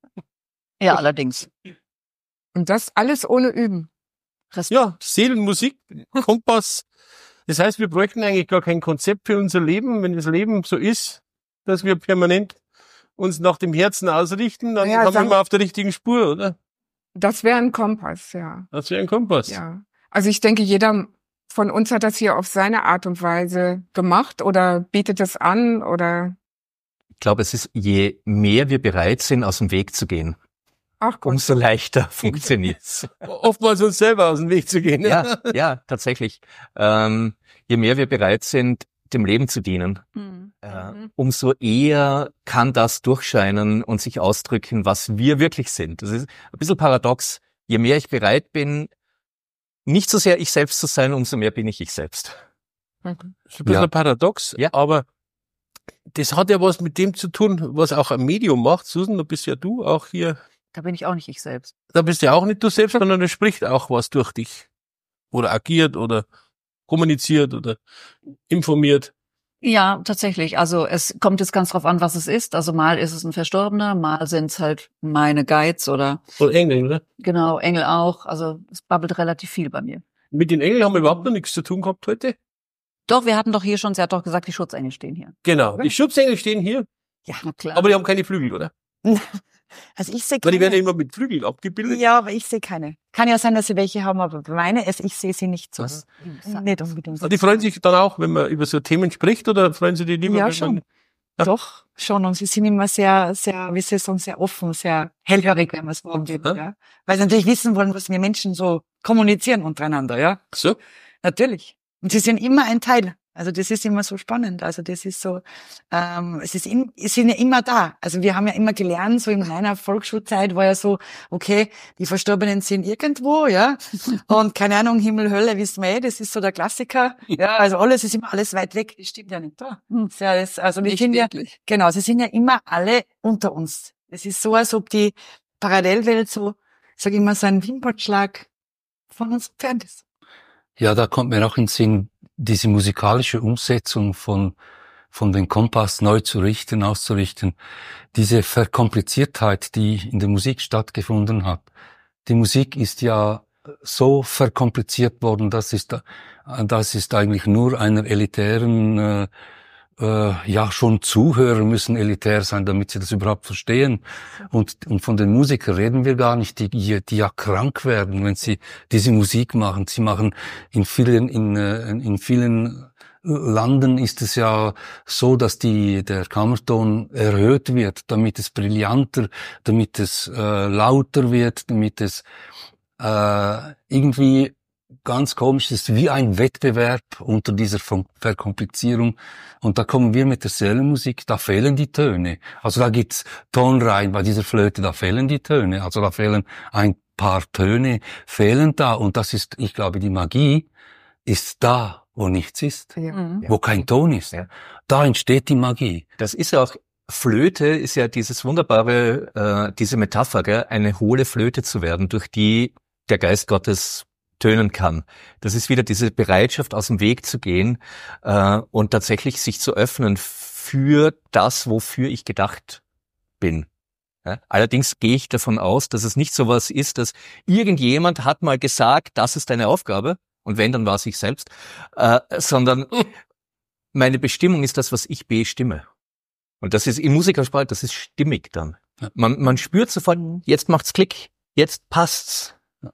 S4: allerdings.
S6: Und das alles ohne Üben.
S2: Ja, Seelenmusik, Kompass. Das heißt, wir bräuchten eigentlich gar kein Konzept für unser Leben. Wenn das Leben so ist, dass wir permanent uns nach dem Herzen ausrichten, dann
S6: Ja,
S2: haben wir
S6: sagen-
S2: immer auf der richtigen Spur, oder?
S6: Das wäre ein Kompass, ja.
S2: Das wäre ein Kompass.
S6: Ja. Also ich denke, jeder von uns hat das hier auf seine Art und Weise gemacht oder bietet es an oder,
S5: Ich glaube, es ist, je mehr wir bereit sind, aus dem Weg zu gehen,
S6: ach Gott.
S5: umso leichter funktioniert's.
S2: Oftmals uns selber aus dem Weg zu gehen.
S5: Ja, ja, tatsächlich. Ähm, je mehr wir bereit sind, dem Leben zu dienen,
S4: Mhm.
S5: äh,
S6: Mhm.
S5: umso eher kann das durchscheinen und sich ausdrücken, was wir wirklich sind. Das ist ein bisschen paradox. Je mehr ich bereit bin, nicht so sehr ich selbst zu sein, umso mehr bin ich ich selbst.
S2: Das ist ein bisschen
S5: Ja.
S2: ein Paradox,
S5: Ja.
S2: aber das hat ja was mit dem zu tun, was auch ein Medium macht. Susan, da bist ja du auch hier.
S4: Da bin ich auch nicht ich selbst.
S2: Da bist ja auch nicht du selbst, sondern es spricht auch was durch dich. Oder agiert oder kommuniziert oder informiert.
S4: Ja, tatsächlich. Also es kommt jetzt ganz drauf an, was es ist. Also mal ist es ein Verstorbener, mal sind es halt meine Guides oder
S2: Oder Engel, oder?
S4: genau, Engel auch. Also es babbelt relativ viel bei mir.
S2: Mit den Engeln haben wir überhaupt noch nichts zu tun gehabt heute.
S4: Doch, wir hatten doch hier schon, sie hat doch gesagt, die Schutzengel stehen hier.
S2: Genau. Die Schutzengel stehen hier,
S4: Na klar.
S2: aber die haben keine Flügel, oder?
S3: Also ich sehe
S2: Weil die werden ja
S3: keine.
S2: immer mit Flügeln abgebildet.
S3: Ja, aber ich sehe keine. Kann ja sein, dass sie welche haben, aber meine, also ich sehe sie nicht so.
S2: Aha.
S3: Nicht unbedingt.
S2: Aber die freuen sich dann auch, wenn man über so Themen spricht, oder freuen sie sich lieber,
S3: Ja,
S2: wenn
S3: schon.
S2: man... Ja.
S3: Doch, schon. Und sie sind immer sehr, sehr, wie soll ich sagen, sehr offen, sehr hellhörig, wenn man es sagen will,
S2: Ja.
S3: ja. Weil sie natürlich wissen wollen, was wir Menschen so kommunizieren untereinander, ja.
S2: So?
S3: Natürlich. Und sie sind immer ein Teil. Also das ist immer so spannend. Also das ist so, ähm, es ist in, sie sind ja immer da. Also wir haben ja immer gelernt, so in meiner Volksschulzeit war ja so, okay, die Verstorbenen sind irgendwo, ja. Und keine Ahnung, Himmel, Hölle, wissen wir eh, das ist so der Klassiker. Ja, also alles ist immer alles weit weg. Das stimmt ja nicht da. Das ist ja das, also wir sind ja, genau, sie sind ja immer alle unter uns. Es ist so, als ob die Parallelwelt so, sag ich mal, so ein Wimpernschlag von uns entfernt ist.
S7: Ja, da kommt mir auch in den Sinn, diese musikalische Umsetzung von, von den Kompass neu zu richten, auszurichten. Diese Verkompliziertheit, die in der Musik stattgefunden hat. Die Musik ist ja so verkompliziert worden, das ist, das ist eigentlich nur einer elitären, äh, äh, ja, schon Zuhörer müssen elitär sein, damit sie das überhaupt verstehen. Und, und von den Musikern reden wir gar nicht, die, die ja krank werden, wenn sie diese Musik machen. Sie machen in vielen, in, in vielen Landen ist es ja so, dass die, der Kammerton erhöht wird, damit es brillanter, damit es äh, lauter wird, damit es äh, irgendwie ganz komisch ist, wie ein Wettbewerb unter dieser Verkomplizierung. Und da kommen wir mit der Seelenmusik, da fehlen die Töne. Also da gibt's Tonreihen bei dieser Flöte, da fehlen die Töne. Also da fehlen ein paar Töne, fehlen da. Und das ist, ich glaube, die Magie ist da, wo nichts ist,
S6: Ja.
S4: Mhm.
S7: wo kein Ton ist.
S5: Ja.
S7: Da entsteht die Magie.
S5: Das ist ja auch, Flöte ist ja dieses wunderbare, äh, diese Metapher, gell? Eine hohle Flöte zu werden, durch die der Geist Gottes tönen kann. Das ist wieder diese Bereitschaft, aus dem Weg zu gehen äh, und tatsächlich sich zu öffnen für das, wofür ich gedacht bin. Ja? Allerdings gehe ich davon aus, dass es nicht so was ist, dass irgendjemand hat mal gesagt, das ist deine Aufgabe, und wenn, dann war es ich selbst, äh, sondern meine Bestimmung ist das, was ich bestimme. Und das ist in Musikersprache, das ist stimmig dann. Man, man spürt sofort, jetzt macht's Klick, jetzt passt's.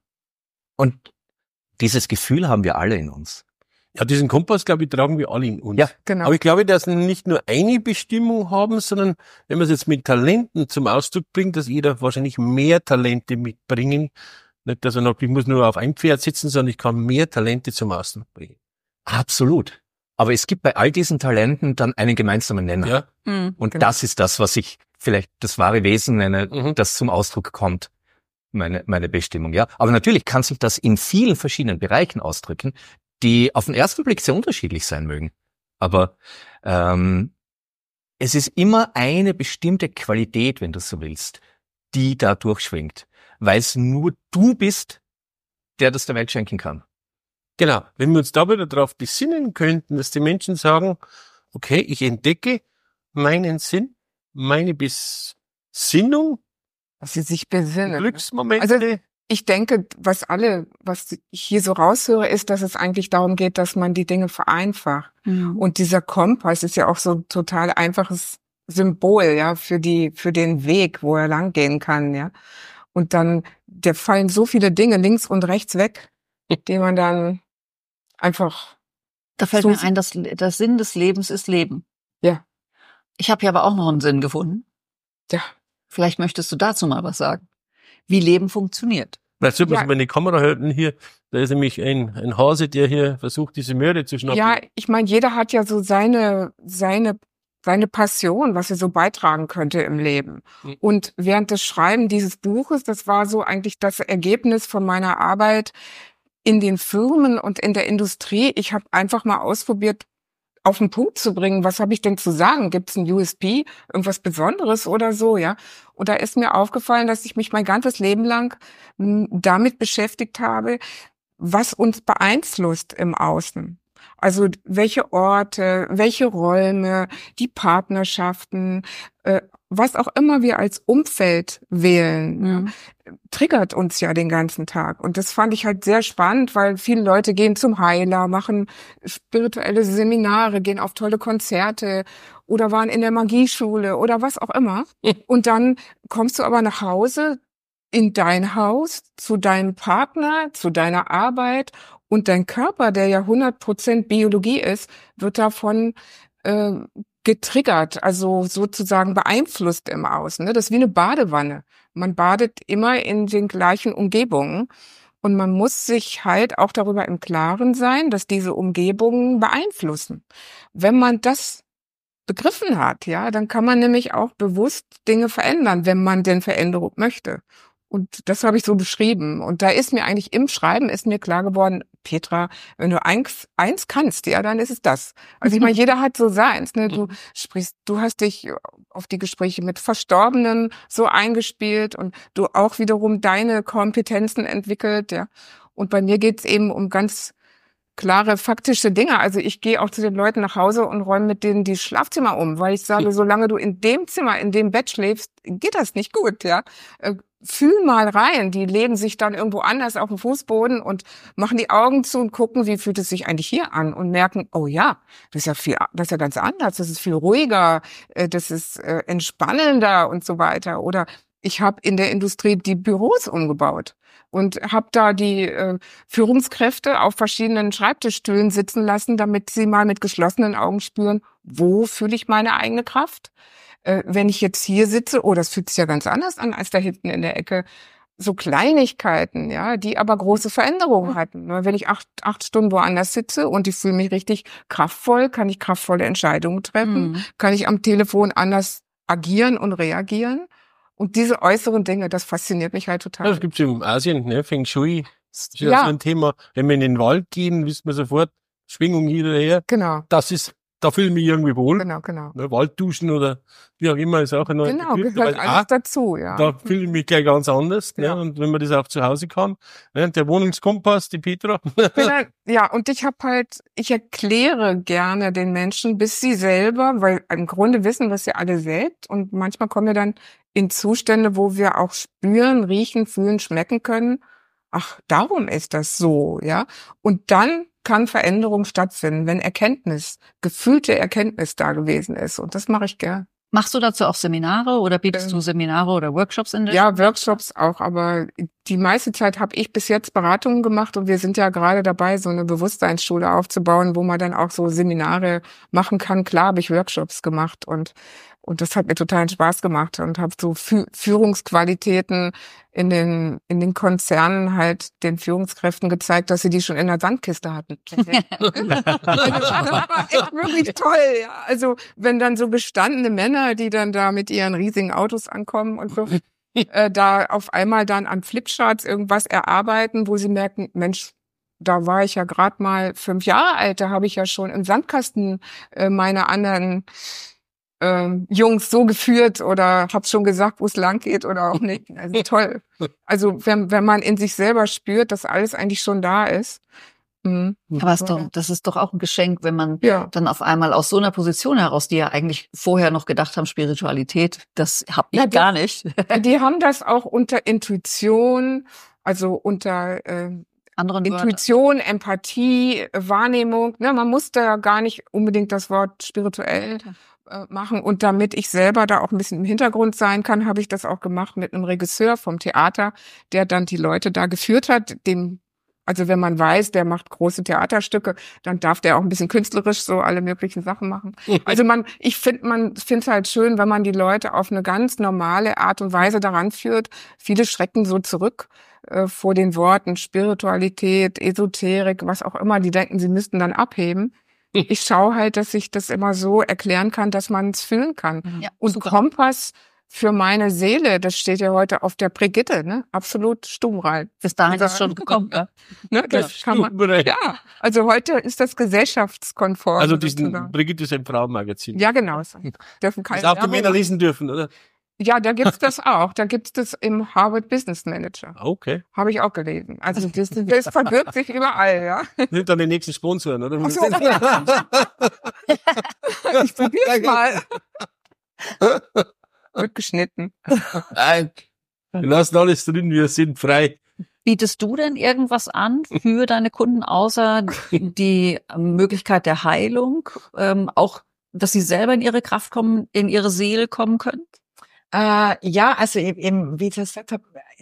S5: Und dieses Gefühl haben wir alle in uns.
S2: Ja, diesen Kompass, glaube ich, tragen wir alle in uns.
S5: Ja,
S6: Genau.
S2: Aber ich glaube, dass wir nicht nur eine Bestimmung haben, sondern wenn man es jetzt mit Talenten zum Ausdruck bringt, dass jeder wahrscheinlich mehr Talente mitbringen. Nicht, dass er noch, ich muss nur auf ein Pferd sitzen, sondern ich kann mehr Talente zum Ausdruck bringen.
S5: Absolut. Aber es gibt bei all diesen Talenten dann einen gemeinsamen Nenner.
S2: Ja.
S4: Mhm.
S5: Und
S6: genau.
S5: das ist das, was ich vielleicht das wahre Wesen nenne,
S2: Mhm.
S5: das zum Ausdruck kommt. Meine, meine Bestimmung, ja. Aber natürlich kann sich das in vielen verschiedenen Bereichen ausdrücken, die auf den ersten Blick sehr unterschiedlich sein mögen. Aber ähm, es ist immer eine bestimmte Qualität, wenn du so willst, die da durchschwingt. Weil es nur du bist, der das der Welt schenken kann.
S2: Genau. Wenn wir uns da wieder darauf besinnen könnten, dass die Menschen sagen, okay, ich entdecke meinen Sinn, meine Besinnung,
S6: Dass sie sich besinnen.
S2: Glücksmomente.
S6: Also ich denke, was alle, was ich hier so raushöre, ist, dass es eigentlich darum geht, dass man die Dinge vereinfacht.
S4: Mhm.
S6: Und dieser Kompass ist ja auch so ein total einfaches Symbol, ja, für die, für den Weg, wo er langgehen kann, ja. Und dann, der fallen so viele Dinge links und rechts weg, die man dann einfach,
S4: Da fällt
S6: So-
S4: mir ein, dass der Sinn des Lebens ist Leben.
S6: Ja.
S4: Ich habe hier aber auch noch einen Sinn gefunden.
S6: ja,
S4: Vielleicht möchtest du dazu mal was sagen. Wie Leben funktioniert.
S2: Vielleicht sollte man
S6: Ja.
S2: sich mal eine Kamera halten hier. Da ist nämlich ein, ein Hase, der hier versucht, diese Möhre zu schnappen.
S6: ja, ich meine, jeder hat ja so seine, seine, seine Passion, was er so beitragen könnte im Leben.
S2: Mhm.
S6: Und während des Schreiben dieses Buches, das war so eigentlich das Ergebnis von meiner Arbeit in den Firmen und in der Industrie. Ich habe einfach mal ausprobiert, auf den Punkt zu bringen, was habe ich denn zu sagen? Gibt es ein U S P, irgendwas Besonderes oder so, ja? Und da ist mir aufgefallen, dass ich mich mein ganzes Leben lang m, damit beschäftigt habe, was uns beeinflusst im Außen. Also welche Orte, welche Räume, die Partnerschaften, äh, was auch immer wir als Umfeld wählen,
S4: Mhm.
S6: triggert uns ja den ganzen Tag. Und das fand ich halt sehr spannend, weil viele Leute gehen zum Heiler, machen spirituelle Seminare, gehen auf tolle Konzerte oder waren in der Magieschule oder was auch immer. Und dann kommst du aber nach Hause, in dein Haus, zu deinem Partner, zu deiner Arbeit, und dein Körper, der ja hundert Prozent Biologie ist, wird davon äh, getriggert, also sozusagen beeinflusst im Außen. Ne? Das ist wie eine Badewanne. Man badet immer in den gleichen Umgebungen. Und man muss sich halt auch darüber im Klaren sein, dass diese Umgebungen beeinflussen. Wenn man das begriffen hat, ja, dann kann man nämlich auch bewusst Dinge verändern, wenn man denn Veränderung möchte. Und das habe ich so beschrieben. Und da ist mir eigentlich im Schreiben ist mir klar geworden, Petra, wenn du eins, eins kannst, ja, dann ist es das. Also ich meine, jeder hat so seins, ne? Du sprichst, du hast dich auf die Gespräche mit Verstorbenen so eingespielt und du auch wiederum deine Kompetenzen entwickelt, ja. Und bei mir geht's eben um ganz klare, faktische Dinge. Also ich gehe auch zu den Leuten nach Hause und räume mit denen die Schlafzimmer um, weil ich sage, solange du in dem Zimmer, in dem Bett schläfst, geht das nicht gut, ja. Äh, Fühl mal rein, die legen sich dann irgendwo anders auf dem Fußboden und machen die Augen zu und gucken, wie fühlt es sich eigentlich hier an, und merken, oh ja, das ist ja viel, das ist ja ganz anders, das ist viel ruhiger, äh, das ist äh, entspannender und so weiter. Oder ich habe in der Industrie die Büros umgebaut und habe da die äh, Führungskräfte auf verschiedenen Schreibtischstühlen sitzen lassen, damit sie mal mit geschlossenen Augen spüren, wo fühle ich meine eigene Kraft. Äh, wenn ich jetzt hier sitze, oh, das fühlt sich ja ganz anders an als da hinten in der Ecke. So Kleinigkeiten, ja, die aber große Veränderungen hatten. Wenn ich acht, acht Stunden woanders sitze und ich fühle mich richtig kraftvoll, kann ich kraftvolle Entscheidungen treffen,
S4: Mhm.
S6: kann ich am Telefon anders agieren und reagieren. Und diese äußeren Dinge, das fasziniert mich halt
S2: Ja,
S6: total.
S2: das gibt's im Asien, ne? Feng Shui. Das ist ja
S6: Ja.
S2: so ein Thema. Wenn wir in den Wald gehen, wissen wir sofort, Schwingung hier oder her.
S6: Genau,
S2: Das ist, da fühle ich mich irgendwie wohl.
S6: genau, genau.
S2: Ne? Waldduschen oder wie auch immer ist auch ein neuer
S6: Genau,
S2: Begriff,
S6: gehört
S2: aber
S6: alles
S2: auch,
S6: dazu, ja.
S2: da fühle ich mich gleich ganz anders.
S6: Ja.
S2: Ne? Und wenn man das auch zu Hause kann, ne? Der Wohnungskompass, die Petra.
S6: bin dann, ja, und ich habe halt, ich erkläre gerne den Menschen, bis sie selber, weil im Grunde wissen wir es ja alle selbst, und manchmal kommen wir dann in Zustände, wo wir auch spüren, riechen, fühlen, schmecken können. Ach, darum ist das so, ja. Und dann kann Veränderung stattfinden, wenn Erkenntnis, gefühlte Erkenntnis da gewesen ist. Und das mache ich gern.
S4: Machst du dazu auch Seminare oder bietest
S6: Ähm,
S4: du Seminare oder Workshops in der
S6: Ja, Workshops auch, aber die meiste Zeit habe ich bis jetzt Beratungen gemacht, und wir sind ja gerade dabei, so eine Bewusstseinsschule aufzubauen, wo man dann auch so Seminare machen kann. Klar habe ich Workshops gemacht, und und das hat mir totalen Spaß gemacht, und habe so Fü- Führungsqualitäten in den in den Konzernen halt den Führungskräften gezeigt, dass sie die schon in der Sandkiste hatten. Also, das war echt wirklich toll. Ja. Also wenn dann so gestandene Männer, die dann da mit ihren riesigen Autos ankommen und so, äh, da auf einmal dann an Flipcharts irgendwas erarbeiten, wo sie merken, Mensch, da war ich ja gerade mal fünf Jahre alt, da habe ich ja schon im Sandkasten äh, meine anderen ähm, Jungs so geführt oder hab schon gesagt, wo es lang geht oder auch nicht. Also toll. Also wenn, wenn man in sich selber spürt, dass alles eigentlich schon da ist. Mhm.
S4: Aber ist doch, das ist doch auch ein Geschenk, wenn man
S6: Ja.
S4: dann auf einmal aus so einer Position heraus, die ja eigentlich vorher noch gedacht haben, Spiritualität, das hab ich
S6: Ja, die-
S4: gar nicht.
S6: Die haben das auch unter Intuition, also unter äh,
S4: Anderen Wörter.
S6: Intuition, Empathie, Wahrnehmung. Ne, man muss da gar nicht unbedingt das Wort spirituell äh, machen. Und damit ich selber da auch ein bisschen im Hintergrund sein kann, habe ich das auch gemacht mit einem Regisseur vom Theater, der dann die Leute da geführt hat. Dem, also wenn man weiß, der macht große Theaterstücke, dann darf der auch ein bisschen künstlerisch so alle möglichen Sachen machen. Also man, ich finde, man findet halt schön, wenn man die Leute auf eine ganz normale Art und Weise daran führt. Viele schrecken so zurück äh, vor den Worten Spiritualität, Esoterik, was auch immer. Die denken, sie müssten dann abheben. Ich schaue halt, dass ich das immer so erklären kann, dass man es fühlen kann.
S4: Ja,
S6: Und
S4: super.
S6: Kompass für meine Seele, das steht ja heute auf der Brigitte, ne? Absolut stummrein.
S4: Bis dahin ist
S6: Sagen.
S4: es schon gekommen, ja.
S6: Ne? Das kann man. Ja, also heute ist das gesellschaftskonform.
S2: Also diesen
S6: sozusagen.
S2: Brigitte ist ein Frauenmagazin.
S6: Ja, genau. So. Dürfen
S2: Das
S6: keine
S2: auch die Männer
S6: Werbung
S2: lesen dürfen, oder?
S6: machen. Ja, da gibt's das auch. Da gibt's das im Harvard Business Manager.
S2: Okay.
S6: Habe ich auch gelesen. Also das, das verbirgt sich überall, ja.
S2: Sind dann die nächsten Sponsoren, oder?
S6: Ach so. Ich probier's mal. Wird geschnitten.
S2: Nein. Wir lassen alles drin, wir sind frei.
S4: Bietest du denn irgendwas an für deine Kunden, außer die Möglichkeit der Heilung, ähm, auch, dass sie selber in ihre Kraft kommen, in ihre Seele kommen können?
S3: Äh, ja, also eben, eben, wie ich das gesagt habe,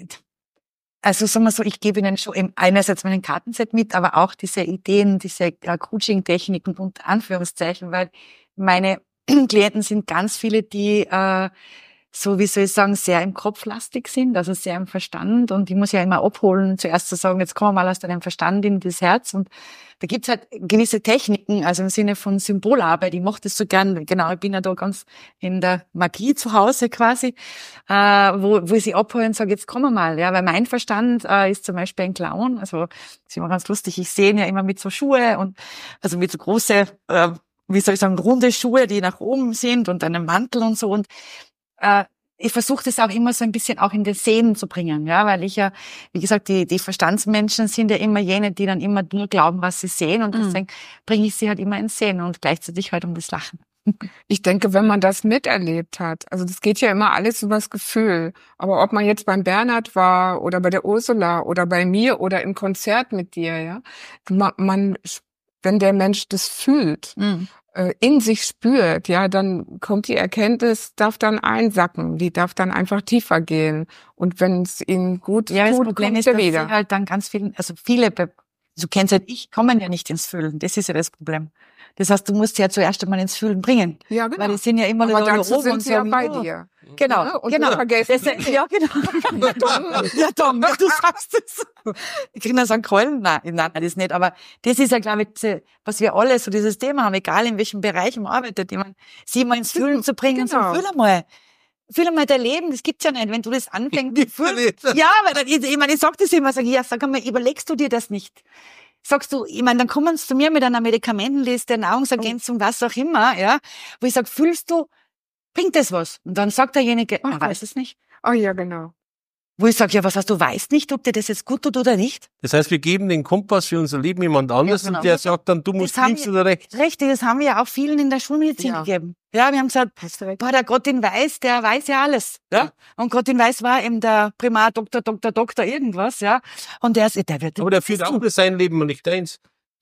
S3: also sagen wir so, ich gebe Ihnen schon eben einerseits meinen Kartenset mit, aber auch diese Ideen, diese äh, Coaching-Techniken unter Anführungszeichen, weil meine Klienten sind ganz viele, die äh, so, wie soll ich sagen, sehr im Kopf lastig sind, also sehr im Verstand. Und ich muss ja immer abholen, zuerst zu sagen, jetzt komm mal aus deinem Verstand in das Herz. Und da gibt's halt gewisse Techniken, also im Sinne von Symbolarbeit. Ich mache das so gern, genau, ich bin ja da ganz in der Magie zu Hause quasi, äh, wo, wo ich sie abhole und sage, jetzt komm mal, ja, weil mein Verstand äh, ist zum Beispiel ein Clown. Also das ist immer ganz lustig, ich sehe ihn ja immer mit so Schuhe und also mit so große, äh, wie soll ich sagen, runde Schuhe, die nach oben sind und einem Mantel und so. Und äh, ich versuche das auch immer so ein bisschen auch in den Sehen zu bringen, ja, weil ich ja, wie gesagt, die die Verstandsmenschen sind ja immer jene, die dann immer nur glauben, was sie sehen, und deswegen mhm. bringe ich sie halt immer ins Sehen und gleichzeitig halt um das Lachen.
S6: Ich denke, wenn man das miterlebt hat, also das geht ja immer alles über das Gefühl, aber ob man jetzt beim Bernhard war oder bei der Ursula oder bei mir oder im Konzert mit dir, ja, man, man wenn der Mensch das fühlt, mhm. äh, in sich spürt, ja, dann kommt die Erkenntnis, darf dann einsacken, die darf dann einfach tiefer gehen. Und wenn es ihnen gut
S3: ja,
S6: tut,
S3: das Problem
S6: kommt
S3: ist,
S6: er
S3: dass
S6: wieder.
S3: sie halt dann ganz vielen, also viele, du kennst halt, ich kommen ja nicht ins Fühlen. Das ist ja das Problem. Das heißt, du musst ja zuerst einmal ins Fühlen bringen.
S6: Ja, genau.
S3: Weil die sind ja immer
S6: aber
S3: da
S6: dazu
S3: oben
S6: sind
S3: und
S6: sie ja
S3: sagen,
S6: bei
S3: oh.
S6: dir.
S3: Genau,
S6: Ja, und
S3: genau.
S6: du vergessen.
S3: Das, ja, genau. Ja, Tom, du sagst es. Die Kinder sagen Keulen? Nein, nein, das nicht. Aber das ist ja, glaube ich, was wir alle so dieses Thema haben, egal in welchem Bereich man arbeitet, ich meine, sie mal ins Fühlen zu bringen,
S6: Genau.
S3: und so, fühl einmal. Fühl einmal dein Leben, das gibt's ja nicht, wenn du das anfängst. Fühl, ja, weil dann, ich, ich meine, ich sag das immer, sag, ja, sag einmal, überlegst du dir das nicht? Sagst du, ich meine, dann kommen sie zu mir mit einer Medikamentenliste, Nahrungsergänzung, was auch immer, ja, wo ich sag, fühlst du, bringt das was? Und dann sagt derjenige, er weiß es nicht.
S6: Oh ja, genau.
S3: Wo ich sag, ja, was hast du, weißt nicht, ob dir das jetzt gut tut oder nicht?
S2: Das heißt, wir geben den Kompass für unser Leben jemand anders,
S3: Ja, genau.
S2: und der sagt dann, du musst
S3: Das haben
S2: links
S3: wir-
S2: oder rechts.
S3: Richtig, das haben wir ja auch vielen in der Schulmedizin
S6: Ja.
S3: gegeben. Ja, wir haben gesagt, boah, der Gott in Weiß, der weiß ja alles, ja. Und Gott in Weiß war eben der Primar, Doktor, Doktor, Doktor, irgendwas, ja. Und der ist, der wird,
S2: Aber der führt auch nur sein Leben und nicht deins.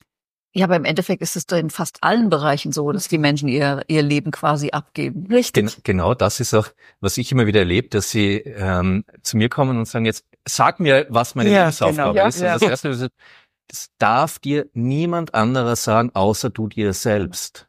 S4: Ja, aber im Endeffekt ist es doch in fast allen Bereichen so, dass die Menschen ihr ihr Leben quasi abgeben.
S3: richtig.
S5: Gen genau das ist auch, was ich immer wieder erlebe, dass sie ähm, zu mir kommen und sagen, jetzt sag mir, was meine
S3: Ja,
S5: Lebensaufgabe
S3: genau. Ja,
S5: ist.
S3: ja.
S5: Und das Erste ist, das darf dir niemand anderer sagen, außer du dir selbst.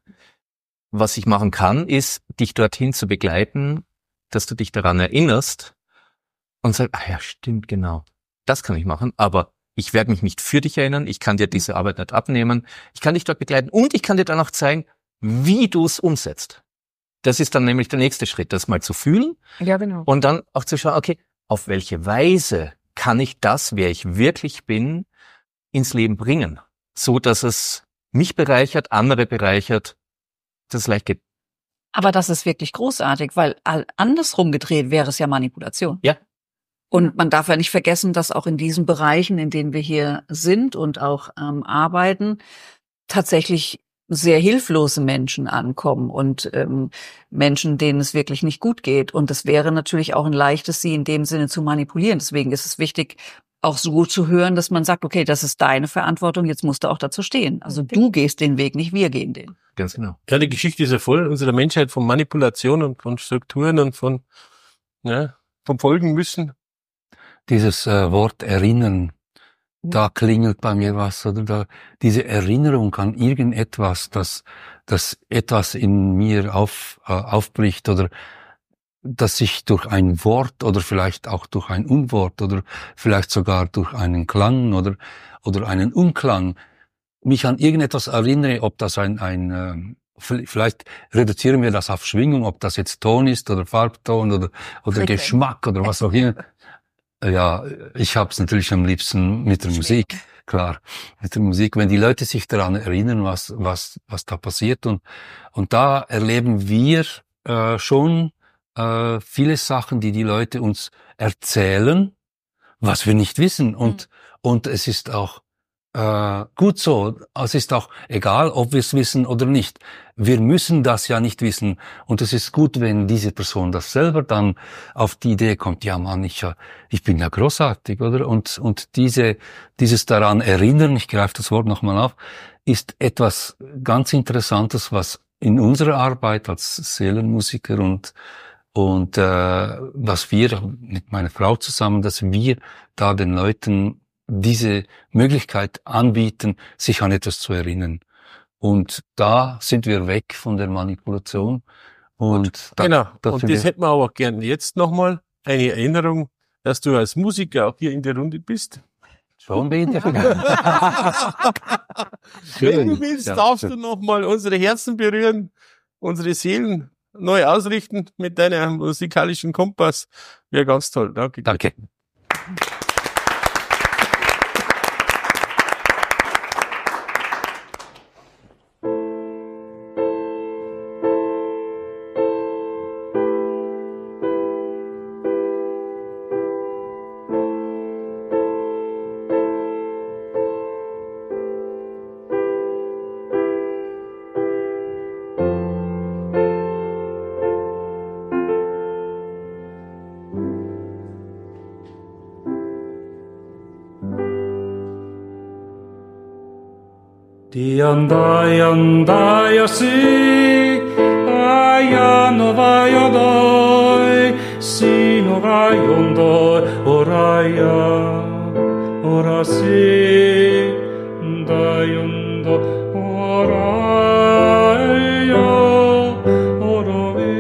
S5: Was ich machen kann, ist, dich dorthin zu begleiten, dass du dich daran erinnerst und sagst, ah ja, stimmt, genau, das kann ich machen, aber ich werde mich nicht für dich erinnern, ich kann dir diese Arbeit nicht abnehmen, ich kann dich dort begleiten und ich kann dir dann auch zeigen, wie du es umsetzt. Das ist dann nämlich der nächste Schritt, das mal zu fühlen
S6: Ja, genau.
S5: und dann auch zu schauen, okay, auf welche Weise kann ich das, wer ich wirklich bin, ins Leben bringen, so dass es mich bereichert, andere bereichert, dass es leicht geht.
S4: Aber das ist wirklich großartig, weil all- andersrum gedreht wäre es ja Manipulation.
S5: Ja.
S4: Und man darf ja nicht vergessen, dass auch in diesen Bereichen, in denen wir hier sind und auch ähm, arbeiten, tatsächlich sehr hilflose Menschen ankommen und ähm, Menschen, denen es wirklich nicht gut geht. Und es wäre natürlich auch ein leichtes, sie in dem Sinne zu manipulieren. Deswegen ist es wichtig, auch so zu hören, dass man sagt, okay, das ist deine Verantwortung, jetzt musst du auch dazu stehen. Also du gehst den Weg, nicht wir gehen den.
S5: Ganz genau.
S2: Ja, die Geschichte ist ja voll unserer Menschheit von Manipulation und von Strukturen und von, ja, vom Folgen müssen.
S7: Dieses äh, Wort erinnern, da klingelt bei mir was, oder da, diese Erinnerung an irgendetwas, das, das etwas in mir auf, äh, aufbricht oder das sich durch ein Wort oder vielleicht auch durch ein Unwort oder vielleicht sogar durch einen Klang oder, oder einen Unklang mich an irgendetwas erinnere, ob das ein, ein, ähm, vielleicht reduzieren wir das auf Schwingung, ob das jetzt Ton ist oder Farbton oder, oder
S4: Richtig.
S7: Geschmack oder was auch immer. Ja, ich hab's natürlich am liebsten mit der Musik, klar, mit der Musik, wenn die Leute sich daran erinnern, was was was da passiert und und da erleben wir äh, schon äh, viele Sachen, die die Leute uns erzählen, was wir nicht wissen und mhm. und es ist auch äh, gut so. Es ist auch egal, ob wir es wissen oder nicht. Wir müssen das ja nicht wissen. Und es ist gut, wenn diese Person das selber dann auf die Idee kommt, ja Mann, ich, ich bin ja großartig, oder? Und, und diese, dieses daran erinnern, ich greife das Wort nochmal auf, ist etwas ganz Interessantes, was in unserer Arbeit als Seelenmusiker und, und äh, was wir mit meiner Frau zusammen, dass wir da den Leuten diese Möglichkeit anbieten, sich an etwas zu erinnern. Und da sind wir weg von der Manipulation. Und da,
S2: genau.
S7: da
S2: Und das hätten wir aber gern jetzt nochmal eine Erinnerung, dass du als Musiker auch hier in der Runde bist.
S7: Schon wieder.
S2: Wenn du willst,
S7: Ja,
S2: darfst
S7: schön.
S2: du nochmal unsere Herzen berühren, unsere Seelen neu ausrichten mit deinem musikalischen Kompass. Wäre ganz toll. Danke.
S7: Danke.
S8: Dianda yanda yasi aya nova yodoi sino ga yondoi oraya orasi da yondo oraya orovi.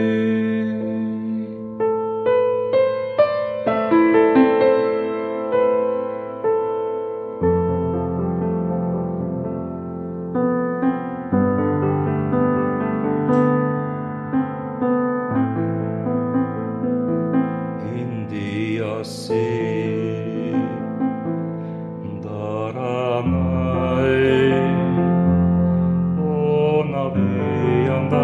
S8: Daranai, o navi anda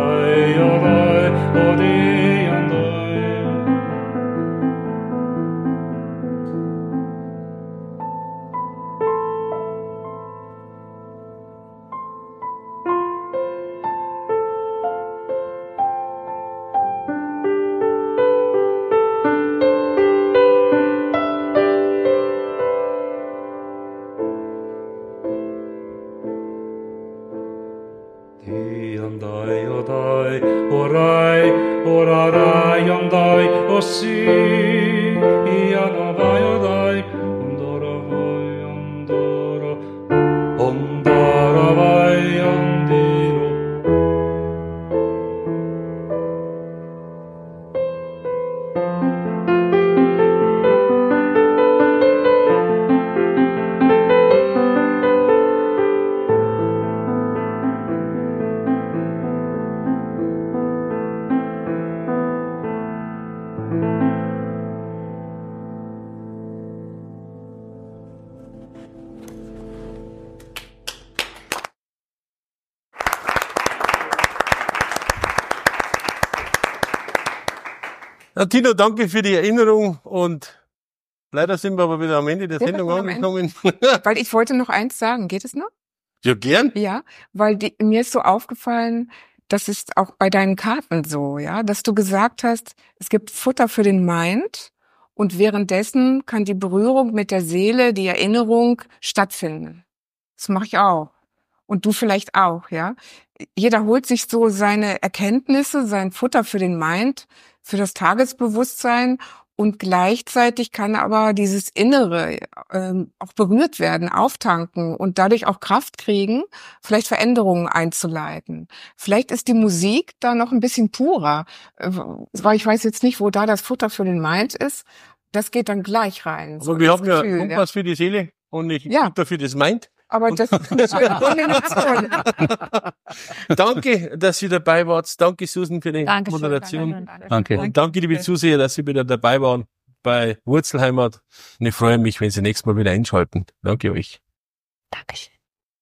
S2: Na, Tino, danke für die Erinnerung und leider sind wir aber wieder am Ende der
S6: Sind wir
S2: Sendung
S6: schon am
S2: angekommen.
S6: Weil ich wollte noch eins sagen. Geht es noch?
S2: Ja, gern.
S6: Ja, weil die, mir ist so aufgefallen, das ist auch bei deinen Karten so, ja, dass du gesagt hast, es gibt Futter für den Mind und währenddessen kann die Berührung mit der Seele, die Erinnerung stattfinden. Das mache ich auch. Und du vielleicht auch, ja. Jeder holt sich so seine Erkenntnisse, sein Futter für den Mind, für das Tagesbewusstsein und gleichzeitig kann aber dieses Innere ähm, auch berührt werden, auftanken und dadurch auch Kraft kriegen, vielleicht Veränderungen einzuleiten. Vielleicht ist die Musik da noch ein bisschen purer, äh, weil ich weiß jetzt nicht, wo da das Futter für den Mind ist. Das geht dann gleich rein. So
S2: Aber wir
S6: das
S2: haben ja
S6: Gefühl,
S2: Kompass für die Seele und nicht
S6: Ja.
S2: Futter für das Mind.
S6: Aber das ist eine Kombination.
S2: Danke, dass ihr dabei wart. Danke, Susan, für die
S3: Dankeschön,
S2: Moderation.
S3: danke, danke.
S7: Danke.
S2: Und danke, liebe Zuseher, dass Sie wieder dabei waren bei Wurzelheimat. Und ich freue mich, wenn Sie nächstes Mal wieder einschalten. Danke euch.
S3: Dankeschön.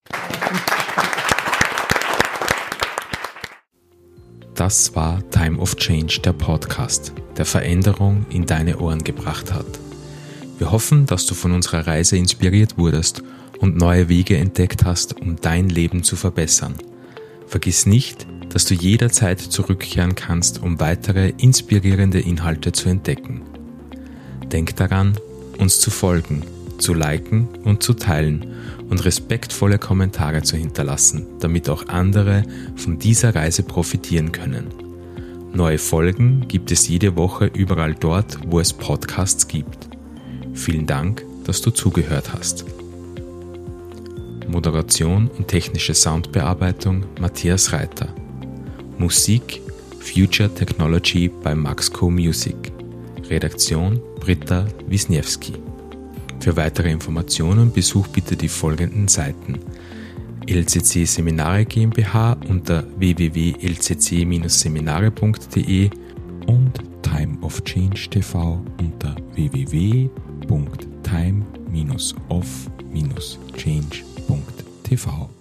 S1: Das war Time of Change, der Podcast, der Veränderung in deine Ohren gebracht hat. Wir hoffen, dass du von unserer Reise inspiriert wurdest und neue Wege entdeckt hast, um dein Leben zu verbessern. Vergiss nicht, dass du jederzeit zurückkehren kannst, um weitere inspirierende Inhalte zu entdecken. Denk daran, uns zu folgen, zu liken und zu teilen und respektvolle Kommentare zu hinterlassen, damit auch andere von dieser Reise profitieren können. Neue Folgen gibt es jede Woche überall dort, wo es Podcasts gibt. Vielen Dank, dass du zugehört hast. Moderation und technische Soundbearbeitung Matthias Reiter. Musik Future Technology bei Maxco Music. Redaktion Britta Wisniewski. Für weitere Informationen besuch bitte die folgenden Seiten: L C C Seminare GmbH unter w w w punkt l c c dash seminare punkt d e und Time of Change T V unter w w w punkt time dash of dash change punkt t v.